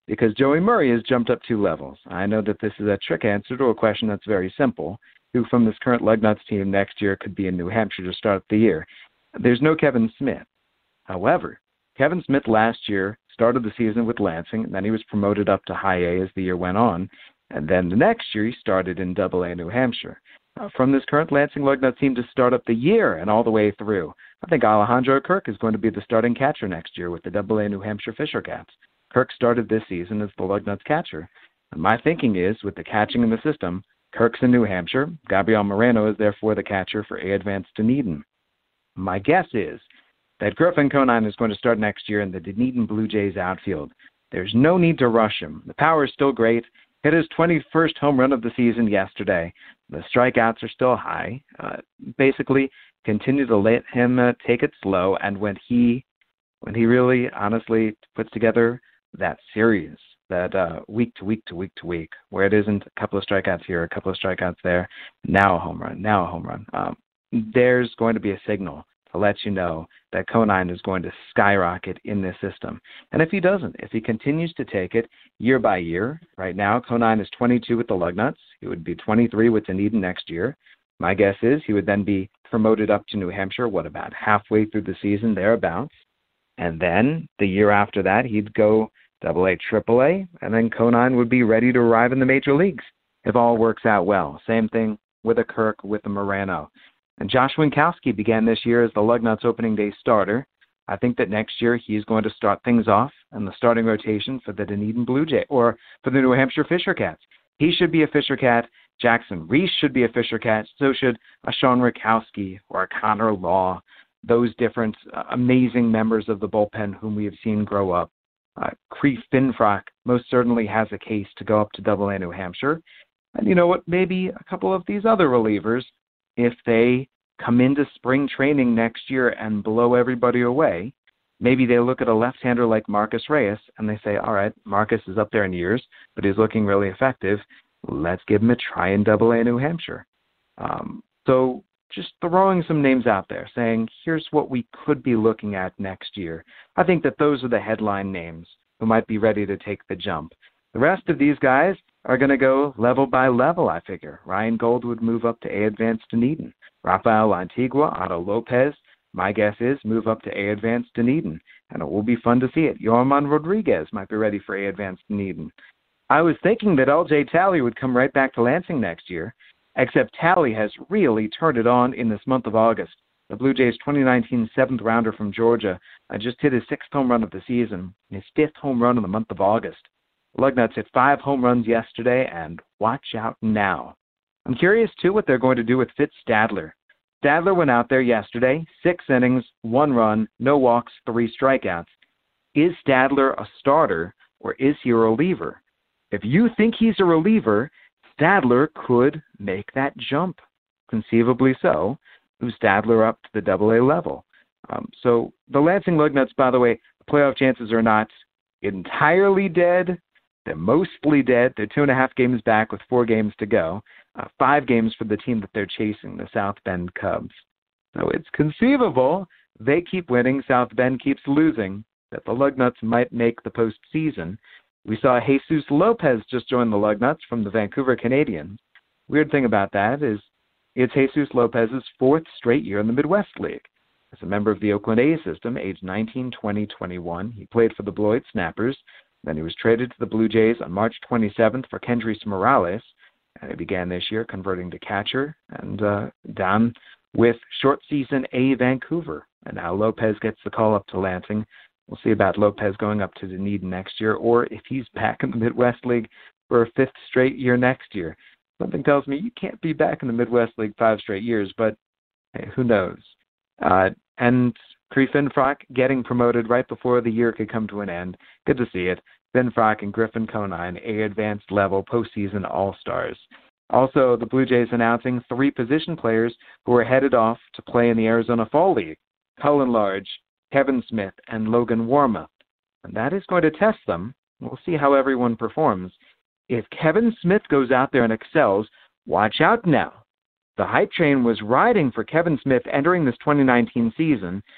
because Joey Murray has jumped up two levels. I know that this is a trick answer to a question that's very simple. Who from this current Lugnuts team next year could be in New Hampshire to start the year? There's no Kevin Smith. However, Kevin Smith last year started the season with Lansing, and then he was promoted up to High A as the year went on. And then the next year he started in Double A New Hampshire. Uh, from this current Lansing Lugnuts team to start up the year and all the way through, I think Alejandro Kirk is going to be the starting catcher next year with the Double A New Hampshire Fisher Cats. Kirk started this season as the Lugnuts catcher. And my thinking is, with the catching in the system, Kirk's in New Hampshire. Gabriel Moreno is therefore the catcher for A Advance Dunedin. My guess is that Griffin Conine is going to start next year in the Dunedin Blue Jays outfield. There's no need to rush him. The power is still great. Hit his twenty-first home run of the season yesterday. The strikeouts are still high. Uh, basically, continue to let him uh, take it slow. And when he, when he really, honestly puts together that series, that uh, week to week to week to week, where it isn't a couple of strikeouts here, a couple of strikeouts there, now a home run, now a home run, um, there's going to be a signal to let you know that Conine is going to skyrocket in this system. And if he doesn't, if he continues to take it year by year, right now Conine is twenty-two with the Lugnuts. He would be twenty-three with Dunedin next year. My guess is he would then be promoted up to New Hampshire, what, about halfway through the season, thereabouts. And then the year after that, he'd go Double A, Triple A, and then Conine would be ready to arrive in the major leagues if all works out well. Same thing with a Kirk, with a Moreno. And Josh Winkowski began this year as the Lugnuts opening day starter. I think that next year he's going to start things off in the starting rotation for the Dunedin Blue Jay or for the New Hampshire Fisher Cats. He should be a Fisher Cat. Jackson Reese should be a Fisher Cat. So should a Sean Rakowski or a Connor Law. Those different uh, amazing members of the bullpen whom we have seen grow up. Uh, Cree Finfrock most certainly has a case to go up to Double A New Hampshire. And you know what? Maybe a couple of these other relievers, if they come into spring training next year and blow everybody away, maybe they look at a left-hander like Marcus Reyes and they say, all right, Marcus is up there in years, but he's looking really effective. Let's give him a try in Double A New Hampshire. Um, so just throwing some names out there, saying, here's what we could be looking at next year. I think that those are the headline names who might be ready to take the jump. The rest of these guys are going to go level by level, I figure. Ryan Gold would move up to A Advance Dunedin. Rafael Antigua, Otto Lopez, my guess is move up to A Advance Dunedin. And it will be fun to see it. Yorman Rodriguez might be ready for A Advance Dunedin. I was thinking that L J Talley would come right back to Lansing next year, except Talley has really turned it on in this month of August. The Blue Jays' twenty nineteen seventh rounder from Georgia uh, just hit his sixth home run of the season, his fifth home run in the month of August. Lugnuts hit five home runs yesterday, and watch out now. I'm curious, too, what they're going to do with Fitz Stadler. Stadler went out there yesterday, six innings, one run, no walks, three strikeouts. Is Stadler a starter, or is he a reliever? If you think he's a reliever, Stadler could make that jump, conceivably so, move Stadler up to the Double A level. Um, so the Lansing Lugnuts, by the way, playoff chances are not entirely dead. They're mostly dead. They're two and a half games back with four games to go. Uh, five games for the team that they're chasing, the South Bend Cubs. So it's conceivable they keep winning, South Bend keeps losing, that the Lugnuts might make the postseason. We saw Jesus Lopez just join the Lugnuts from the Vancouver Canadians. Weird thing about that is it's Jesus Lopez's fourth straight year in the Midwest League. As a member of the Oakland A's system, aged nineteen, twenty, twenty-one, he played for the Beloit Snappers. Then he was traded to the Blue Jays on March twenty-seventh for Kendrys Morales, and he began this year converting to catcher and uh, down with short season A Vancouver. And now Lopez gets the call up to Lansing. We'll see about Lopez going up to Dunedin next year, or if he's back in the Midwest League for a fifth straight year next year. Something tells me you can't be back in the Midwest League five straight years, but hey, who knows? Uh, and Cree Finfrock getting promoted right before the year could come to an end. Good to see it. Finfrock and Griffin Conine, A advanced level postseason all-stars. Also, the Blue Jays announcing three position players who are headed off to play in the Arizona Fall League: Cullen Large, Kevin Smith, and Logan Warmoth. And that is going to test them. We'll see how everyone performs. If Kevin Smith goes out there and excels, watch out now. The hype train was riding for Kevin Smith entering this twenty nineteen season.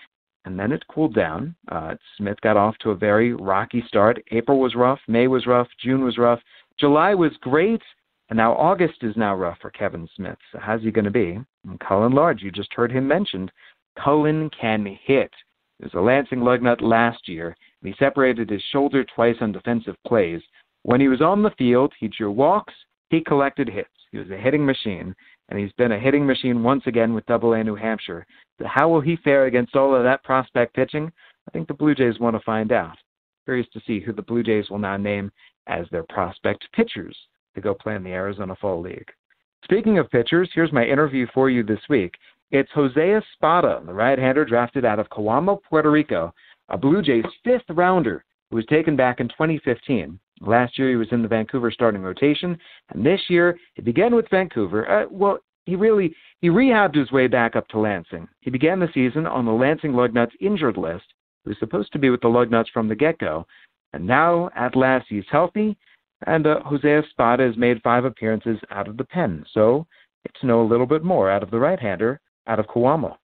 and then it cooled down. Uh, Smith got off to a very rocky start. April was rough, May was rough, June was rough, July was great, and now August is now rough for Kevin Smith. So how's he going to be? And Cullen Large, you just heard him mentioned. Cullen can hit. He was a Lansing Lugnut last year, and he separated his shoulder twice on defensive plays. When he was on the field, he drew walks, he collected hits. He was a hitting machine, and he's been a hitting machine once again with Double A New Hampshire. So how will he fare against all of that prospect pitching? I think the Blue Jays want to find out. Curious to see who the Blue Jays will now name as their prospect pitchers to go play in the Arizona Fall League. Speaking of pitchers, here's my interview for you this week. It's Jose Espada, the right-hander drafted out of Coamo, Puerto Rico, a Blue Jays fifth rounder who was taken back in twenty fifteen. Last year he was in the Vancouver starting rotation, and this year he began with Vancouver. Uh, well, he really he rehabbed his way back up to Lansing. He began the season on the Lansing Lugnuts injured list. He was supposed to be with the Lugnuts from the get-go, and now at last he's healthy, and uh, Jose Espada has made five appearances out of the pen. So get to know a little bit more out of the right-hander out of Coamo.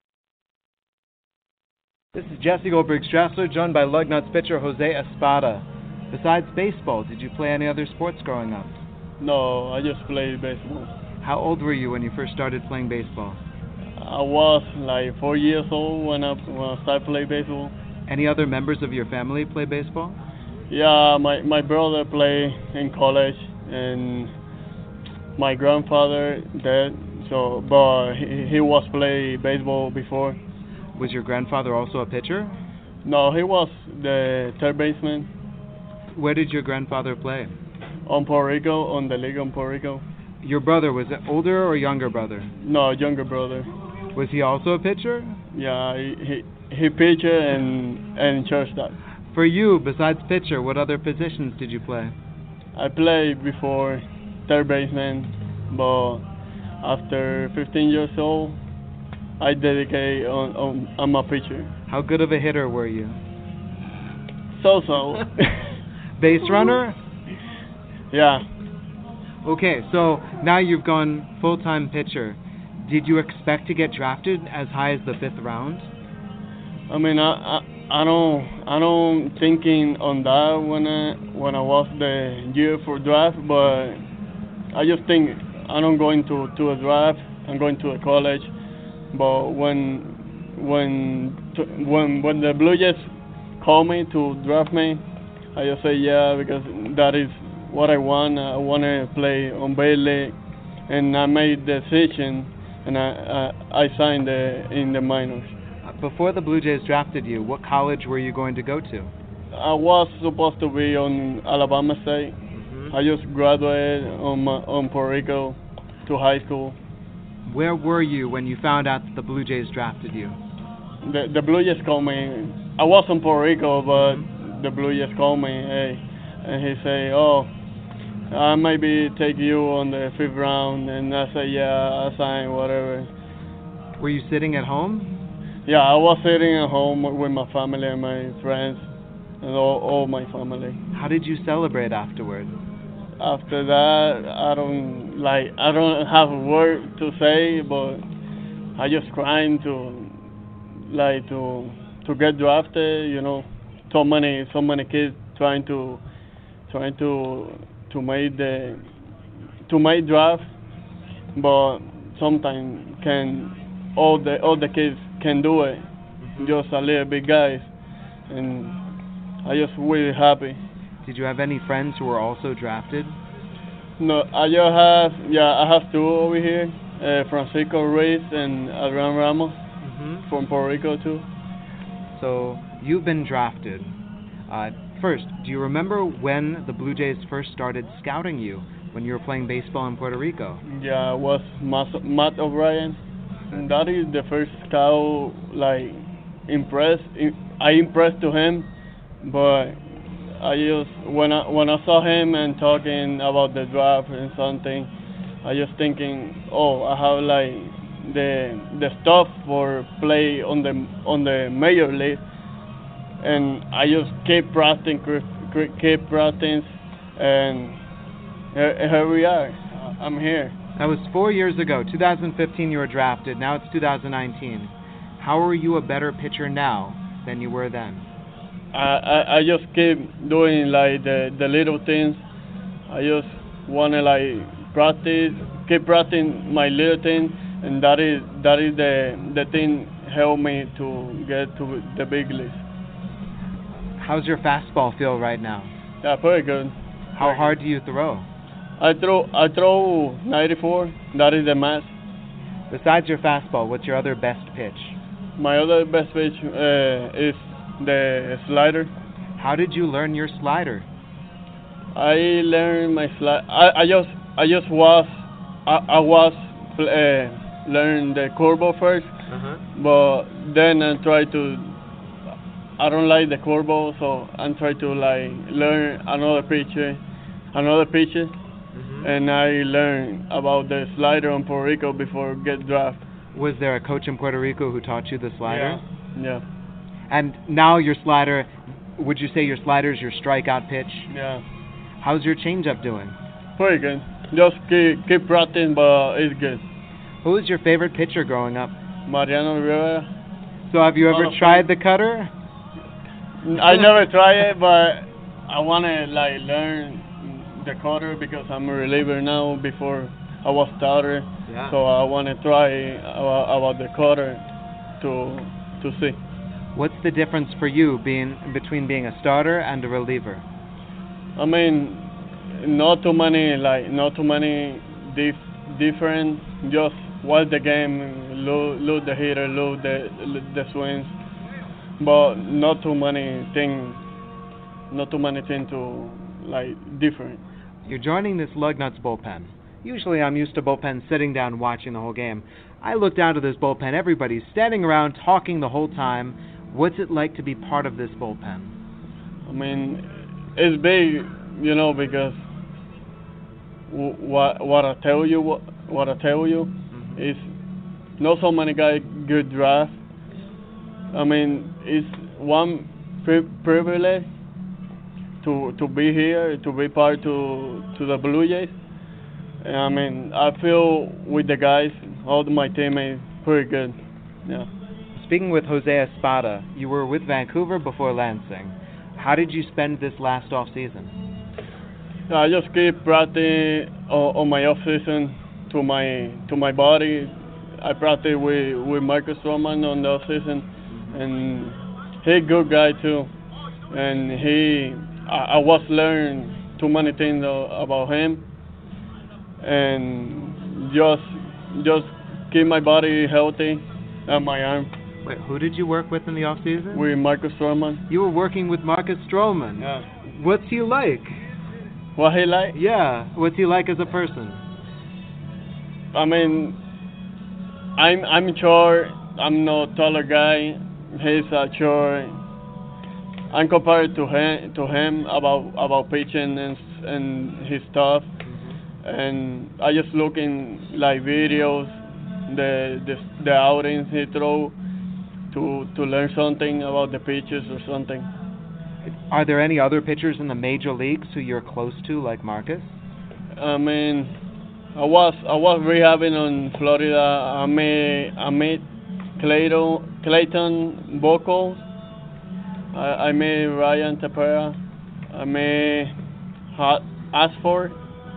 This is Jesse Goldberg-Strassler, joined by Lugnuts pitcher Jose Espada. Besides baseball, did you play any other sports growing up? No, I just played baseball. How old were you when you first started playing baseball? I was like four years old when I, when I started playing baseball. Any other members of your family play baseball? Yeah, my, my brother played in college, and my grandfather did. So, but he, he was play baseball before. Was your grandfather also a pitcher? No, he was the third baseman. Where did your grandfather play? On Puerto Rico, on the league on Puerto Rico. Your brother, was it older or younger brother? No, younger brother. Was he also a pitcher? Yeah, he he, he pitched and and shortstop. For you, besides pitcher, what other positions did you play? I played before third baseman, but after fifteen years old, I dedicate on, on I'm a pitcher. How good of a hitter were you? So-so. Base runner? Yeah. Okay, so now you've gone full-time pitcher. Did you expect to get drafted as high as the fifth round? I mean, I I, I don't I don't thinking on that when I when I was the year for draft, but I just think I'm not going to, to a draft. I'm going to a college. But when when when when the Blue Jays call me to draft me, I just say yeah, because that is what I want. I want to play on Bay League, and I made the decision, and I I, I signed the, in the minors. Before the Blue Jays drafted you, what college were you going to go to? I was supposed to be on Alabama State. Mm-hmm. I just graduated on my, on Puerto Rico to high school. Where were you when you found out that the Blue Jays drafted you? The the Blue Jays called me. I was in Puerto Rico, but mm-hmm. the Blue Jays called me, hey, and he say, oh, I maybe take you on the fifth round, and I say, yeah, I sign whatever. Were you sitting at home? Yeah, I was sitting at home with my family and my friends and all, all my family. How did you celebrate afterward? After that, I don't like I don't have a word to say, but I just crying to like to to get drafted. You know, so many so many kids trying to trying to to make the to make draft, but sometimes can all the all the kids can do it. Mm-hmm. Just a little bit guys, and I just really happy. Did you have any friends who were also drafted? No, I just have, yeah, I have two over here, uh, Francisco Ruiz and Adrian Ramos mm-hmm. from Puerto Rico too. So you've been drafted. Uh, first, do you remember when the Blue Jays first started scouting you when you were playing baseball in Puerto Rico? Yeah, it was Matt O'Brien. And that is the first scout, like, impressed. I impressed to him, but I just when I when I saw him and talking about the draft and something, I just thinking, oh, I have like the the stuff for play on the on the major league, and I just keep practicing, keep practicing, and here, here we are. I'm here. That was four years ago. twenty fifteen, you were drafted. Now it's two thousand nineteen. How are you a better pitcher now than you were then? I, I, I just keep doing like the, the little things. I just wanna like practice, keep practicing my little things, and that is that is the the thing help me to get to the big leagues. How's your fastball feel right now? Yeah, pretty good. How Very hard do you throw? I throw I throw ninety-four. That is the max. Besides your fastball, what's your other best pitch? My other best pitch uh, is the slider. How did you learn your slider? I learned my slide. I, I just I just was I, I was uh, learn the curveball first, Uh-huh. but then I try to. I don't like the curveball, so I'm trying to like learn another pitch, another pitch, Mm-hmm. and I learned about the slider on Puerto Rico before get drafted. Was there a coach in Puerto Rico who taught you the slider? Yeah. Yeah. And now your slider, would you say your slider is your strikeout pitch? Yeah. How's your changeup doing? Pretty good. Just keep keep practicing, but it's good. Who was your favorite pitcher growing up? Mariano Rivera. So have you ever All of tried the cutter? I never tried it, but I wanna like learn the cutter because I'm a reliever now. Before I was starter, Yeah. so I wanna try about, about the cutter to to see. What's the difference for you being between being a starter and a reliever? I mean, not too many like not too many dif- different. Just watch the game, load, load the hitter, load the the swings, but not too many things. Not too many things to like different. You're joining this Lugnuts bullpen. Usually I'm used to bullpen sitting down watching the whole game. I look down to this bullpen, everybody's standing around talking the whole time. What's it like to be part of this bullpen? I mean, it's big, you know, because w- what what I tell you, what, what I tell you, Mm-hmm. is not so many guys good draft. I mean, it's one pri- privilege to to be here, to be part to to the Blue Jays. I mean, I feel with the guys, all my teammates, pretty good. Yeah. Speaking with Jose Espada, you were with Vancouver before Lansing. How did you spend this last off season? I just keep practicing on, on my off season to my to my body. I practice with with Marcus Stroman on the off season, and he a good guy too. And he, I, I was learning too many things about him, and just just keep my body healthy and my arm. Wait, who did you work with in the off season? With Marcus Stroman. You were working with Marcus Stroman. Yeah. What's he like? What he like? Yeah, what's he like as a person? I mean, I'm I'm short. I'm no taller guy. He's a short. I'm compared to him to him about about pitching and and his stuff. Mm-hmm. And I just look in like videos, the the the outings he throw, to to learn something about the pitches or something. Are there any other pitchers in the major leagues who you're close to, like Marcus? I mean, I was I was rehabbing on Florida. I met I met Clayton Clayton Bocco. I, I met Ryan Tepera. I met Hot Ashford,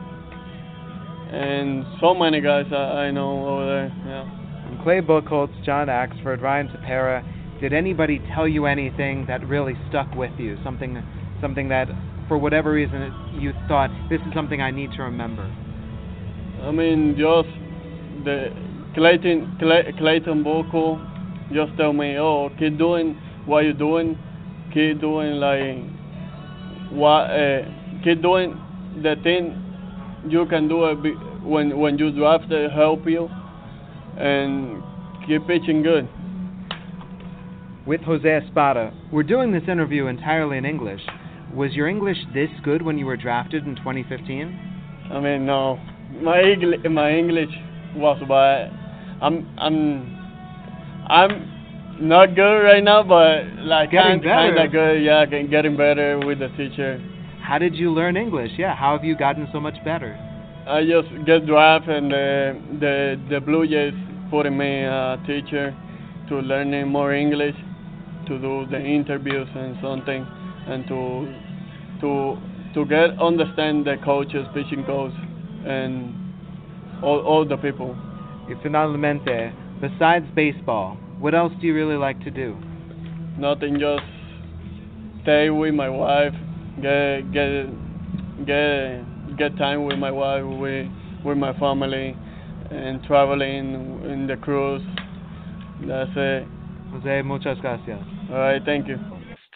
and so many guys I, I know over there. Yeah. From Clay Buchholz, John Axford, Ryan Tepera, did anybody tell you anything that really stuck with you? Something, something that, for whatever reason, you thought, this is something I need to remember? I mean, just the Clayton Clay, Clayton Bocco just tell me, oh, keep doing what you're doing, keep doing like what, uh, keep doing the thing you can do it be- when when you draft it, help you, and keep pitching good. With Jose Espada, we're doing this interview entirely in English. Was your English this good when you were drafted in twenty fifteen? I mean, no, my English my English was bad. I'm I'm I'm not good right now, but like Getting kind better. of good. Yeah, get- getting better with the teacher. How did you learn English? Yeah, how have you gotten so much better? I just get drafted, and the the the Blue Jays putting me a teacher to learning more English, to do the interviews and something, and to to to get understand the coaches, pitching coach, and all all the people. Y finalmente, besides baseball, what else do you really like to do? Nothing, just stay with my wife, get get get get time with my wife, with with my family, and traveling in the cruise. That's it. Jose, muchas gracias. All right, thank you.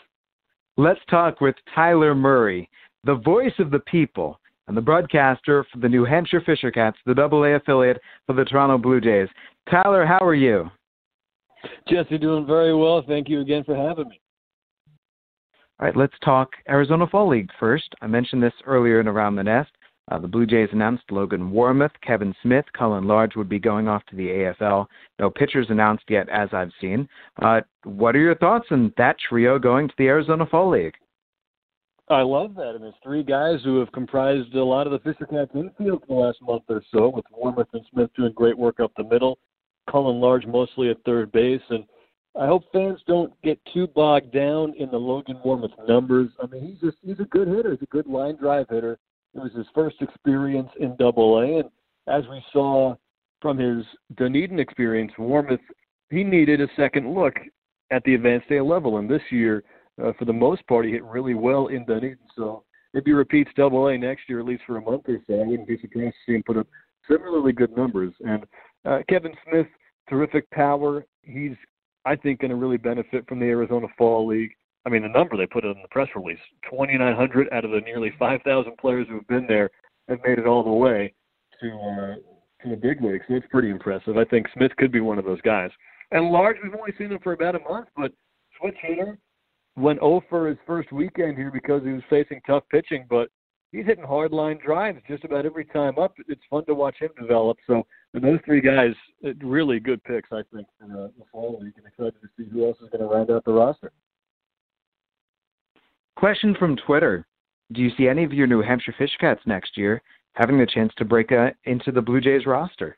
Let's talk with Tyler Murray, the voice of the people and the broadcaster for the New Hampshire Fisher Cats, the double A affiliate for the Toronto Blue Jays. Tyler, how are you? Jesse, doing very well. Thank you again for having me. All right, let's talk Arizona Fall League first. I mentioned this earlier in Around the Nest. Uh, the Blue Jays announced Logan Warmoth, Kevin Smith, Cullen Large would be going off to the A F L. No pitchers announced yet, as I've seen. Uh, what are your thoughts on that trio going to the Arizona Fall League? I love that, and it's three guys who have comprised a lot of the Fisher Cats infield for the last month or so, with Warmoth and Smith doing great work up the middle, Cullen Large mostly at third base, and I hope fans don't get too bogged down in the Logan Warmoth numbers. I mean, he's just he's a good hitter. He's a good line drive hitter. It was his first experience in Double A, and as we saw from his Dunedin experience, Warmoth, he needed a second look at the Advanced A level, and this year, uh, for the most part, he hit really well in Dunedin. So if he repeats Double A next year, at least for a month or so, I wouldn't be surprised to see him put up similarly good numbers. And uh, Kevin Smith, terrific power. He's, I think, going to really benefit from the Arizona Fall League. I mean, the number they put in the press release, twenty-nine hundred out of the nearly five thousand players who have been there have made it all the way to uh, to the big leagues. So it's pretty impressive. I think Smith could be one of those guys. And Large, we've only seen him for about a month, but switch hitter, went oh for his first weekend here because he was facing tough pitching, but he's hitting hard line drives just about every time up. It's fun to watch him develop. So for those three guys, really good picks, I think, for uh, the Fall League, and excited to see who else is going to round out the roster. Question from Twitter. Do you see any of your New Hampshire Fisher Cats next year having the chance to break uh, into the Blue Jays roster?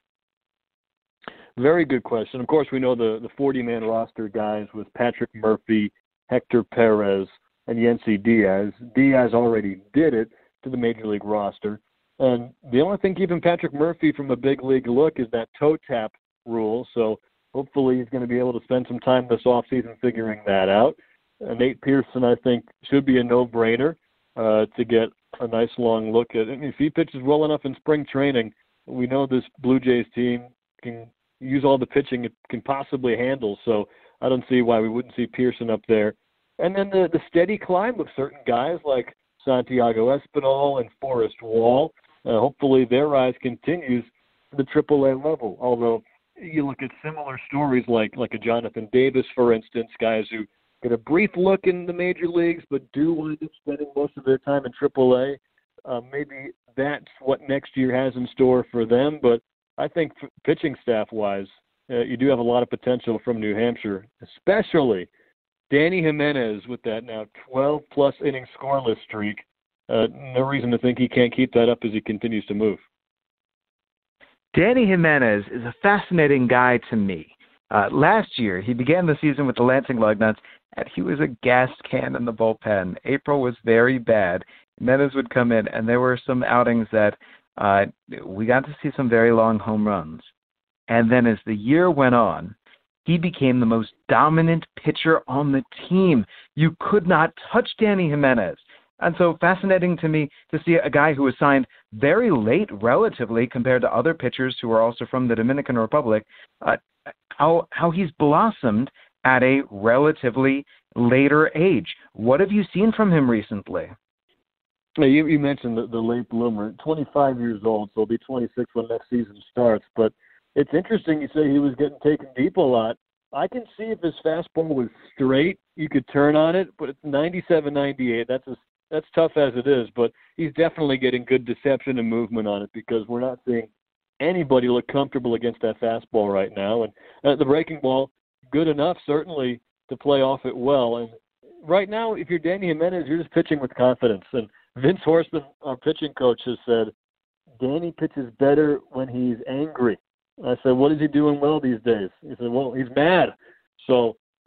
Very good question. Of course, we know the, the forty-man roster guys with Patrick Murphy, Hector Perez, and Yennsy Diaz. Diaz already did it to the Major League roster. And the only thing keeping Patrick Murphy from a big league look is that toe tap rule. So hopefully he's going to be able to spend some time this offseason figuring that out. Uh, Nate Pearson, I think, should be a no-brainer uh, to get a nice long look at it. I mean, if he pitches well enough in spring training, we know this Blue Jays team can use all the pitching it can possibly handle. So I don't see why we wouldn't see Pearson up there. And then the, the steady climb of certain guys like Santiago Espinal and Forrest Wall. Uh, hopefully their rise continues to the triple A level, although you look at similar stories like, like a Jonathan Davis, for instance, guys who get a brief look in the major leagues, but do wind up spending most of their time in triple A. Uh, maybe that's what next year has in store for them. But I think f- pitching staff-wise, uh, you do have a lot of potential from New Hampshire, especially Danny Jimenez with that now twelve-plus inning scoreless streak. Uh, no reason to think he can't keep that up as he continues to move. Danny Jimenez is a fascinating guy to me. Uh, last year, he began the season with the Lansing Lugnuts, and he was a gas can in the bullpen. April was very bad. Jimenez would come in, and there were some outings that uh, we got to see some very long home runs. And then as the year went on, he became the most dominant pitcher on the team. You could not touch Danny Jimenez. And so fascinating to me to see a guy who was signed very late relatively compared to other pitchers who are also from the Dominican Republic, uh, how how he's blossomed at a relatively later age. What have you seen from him recently? You, you mentioned the, the late bloomer, twenty-five years old, so he'll be twenty-six when next season starts. But it's interesting you say he was getting taken deep a lot. I can see if his fastball was straight, you could turn on it, but it's ninety-seven, ninety-eight. That's a That's tough as it is, but he's definitely getting good deception and movement on it because we're not seeing anybody look comfortable against that fastball right now. And uh, the breaking ball, good enough, certainly, to play off it well. And right now, if you're Danny Jimenez, you're just pitching with confidence. And Vince Horstman, our pitching coach, has said, Danny pitches better when he's angry. I said, what is he doing well these days? He said, well, he's mad. So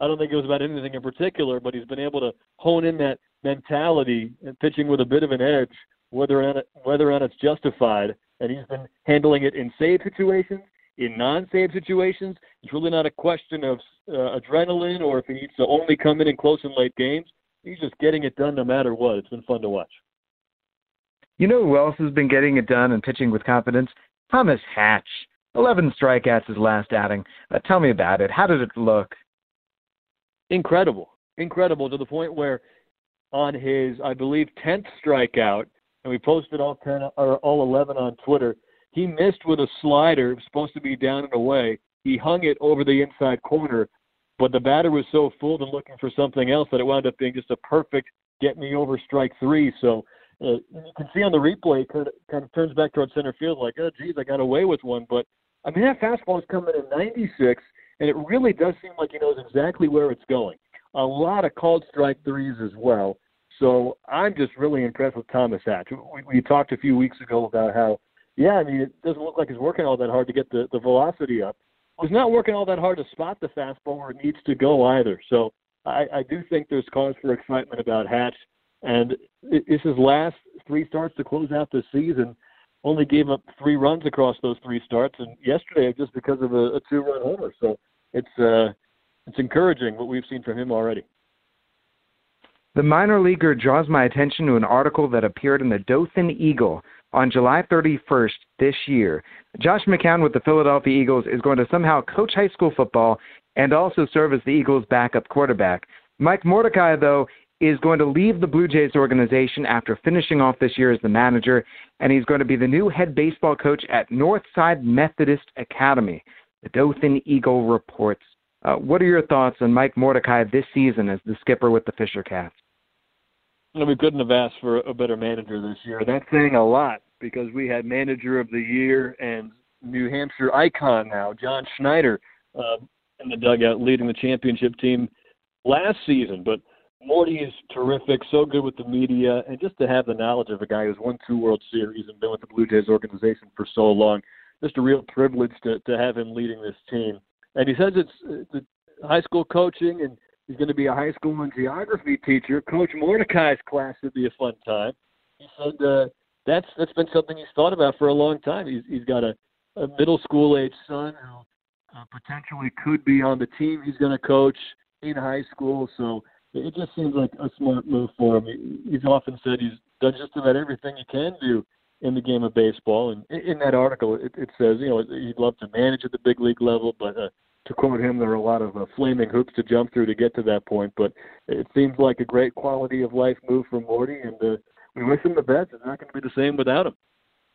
I don't think it was about anything in particular, but he's been able to hone in that mentality and pitching with a bit of an edge, whether or not, whether or not it's justified. And he's been handling it in save situations, in non-save situations. It's really not a question of uh, adrenaline or if he needs to only come in in close and late games. He's just getting it done no matter what. It's been fun to watch. You know who else has been getting it done and pitching with confidence? Thomas Hatch. eleven strikeouts his last outing. Uh, tell me about it. How did it look? Incredible. Incredible to the point where on his, I believe, tenth strikeout, and we posted all ten or all eleven on Twitter, he missed with a slider. It was supposed to be down and away. He hung it over the inside corner, but the batter was so full and looking for something else that it wound up being just a perfect get me over strike three. So uh, you can see on the replay, it kind of, kind of turns back towards center field like, oh, geez, I got away with one. But, I mean, that fastball is coming in ninety-six, and it really does seem like he knows exactly where it's going. A lot of called strike threes as well. So I'm just really impressed with Thomas Hatch. We, we talked a few weeks ago about how, yeah, I mean, it doesn't look like he's working all that hard to get the, the velocity up. He's not working all that hard to spot the fastball where it needs to go either. So I, I do think there's cause for excitement about Hatch. And it's his last three starts to close out the season. Only gave up three runs across those three starts, and yesterday just because of a, a two-run homer. So it's uh, it's encouraging what we've seen from him already. The minor leaguer draws my attention to an article that appeared in the Dothan Eagle on July thirty-first this year. Josh McCown with the Philadelphia Eagles is going to somehow coach high school football and also serve as the Eagles' backup quarterback. Mike Mordecai, though, is going to leave the Blue Jays organization after finishing off this year as the manager, and he's going to be the new head baseball coach at Northside Methodist Academy. The Dothan Eagle reports. Uh, what are your thoughts on Mike Mordecai this season as the skipper with the Fisher Cats? Well, we couldn't have asked for a better manager this year. That's saying a lot because we had manager of the year and New Hampshire icon now, John Schneider, uh, in the dugout leading the championship team last season. But Morty is terrific, so good with the media, and just to have the knowledge of a guy who's won two World Series and been with the Blue Jays organization for so long, just a real privilege to, to have him leading this team. And he says it's, it's high school coaching, and he's going to be a high school and geography teacher. Coach Mordecai's class would be a fun time. He said uh, that's that's been something he's thought about for a long time. He's He's got a, a middle school-age son who uh, potentially could be on the team he's going to coach in high school, so it just seems like a smart move for him. He's often said he's done just about everything he can do in the game of baseball. And in that article, it, it says, you know, he'd love to manage at the big league level, but uh, to quote him, there are a lot of uh, flaming hoops to jump through to get to that point. But it seems like a great quality of life move for Morty, and uh, we wish him the best. It's not going to be the same without him.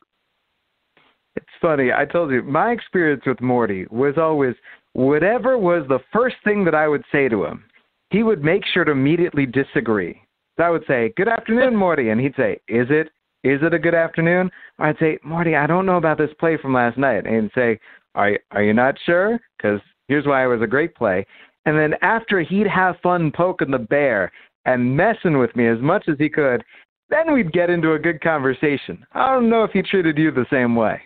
It's funny. I told you, my experience with Morty was always whatever was the first thing that I would say to him, he would make sure to immediately disagree. So I would say, good afternoon, Morty. And he'd say, is it? Is it a good afternoon? Or I'd say, Morty, I don't know about this play from last night. And he'd say, are, are you not sure? Because here's why it was a great play. And then after he'd have fun poking the bear and messing with me as much as he could, then we'd get into a good conversation. I don't know if he treated you the same way.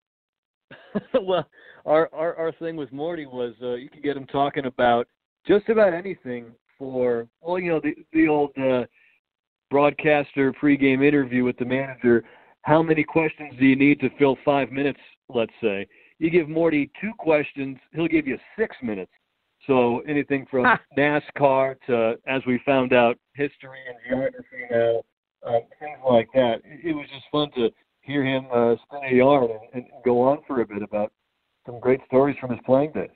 Well, our, our, our thing with Morty was uh, you could get him talking about just about anything for, well, you know, the, the old uh, broadcaster pregame interview with the manager. How many questions do you need to fill five minutes, let's say? You give Morty two questions, he'll give you six minutes. So anything from NASCAR to, as we found out, history and geography now, uh, things like that. It, it was just fun to hear him uh, spin a yarn and, and go on for a bit about some great stories from his playing days.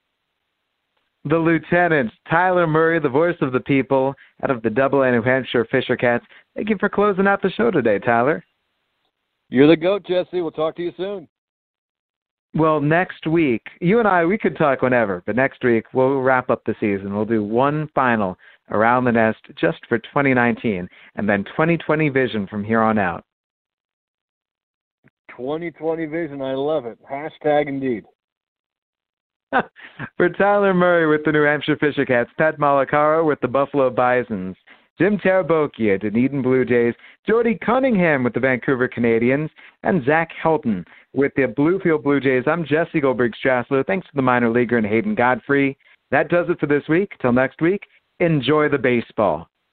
The Lieutenant, Tyler Murray, the voice of the people, out of the Double A New Hampshire Fisher Cats. Thank you for closing out the show today, Tyler. You're the GOAT, Jesse. We'll talk to you soon. Well, next week, you and I, we could talk whenever, but next week we'll wrap up the season. We'll do one final Around the Nest just for twenty nineteen, and then twenty twenty vision from here on out. twenty twenty vision, I love it. Hashtag indeed. For Tyler Murray with the New Hampshire Fisher Cats, Pat Malacaro with the Buffalo Bisons, Jim Tarabokia, Dunedin Blue Jays, Jordy Cunningham with the Vancouver Canadians, and Zach Helton with the Bluefield Blue Jays. I'm Jesse Goldberg-Strassler. Thanks to the minor leaguer and Hayden Godfrey. That does it for this week. Till next week, enjoy the baseball.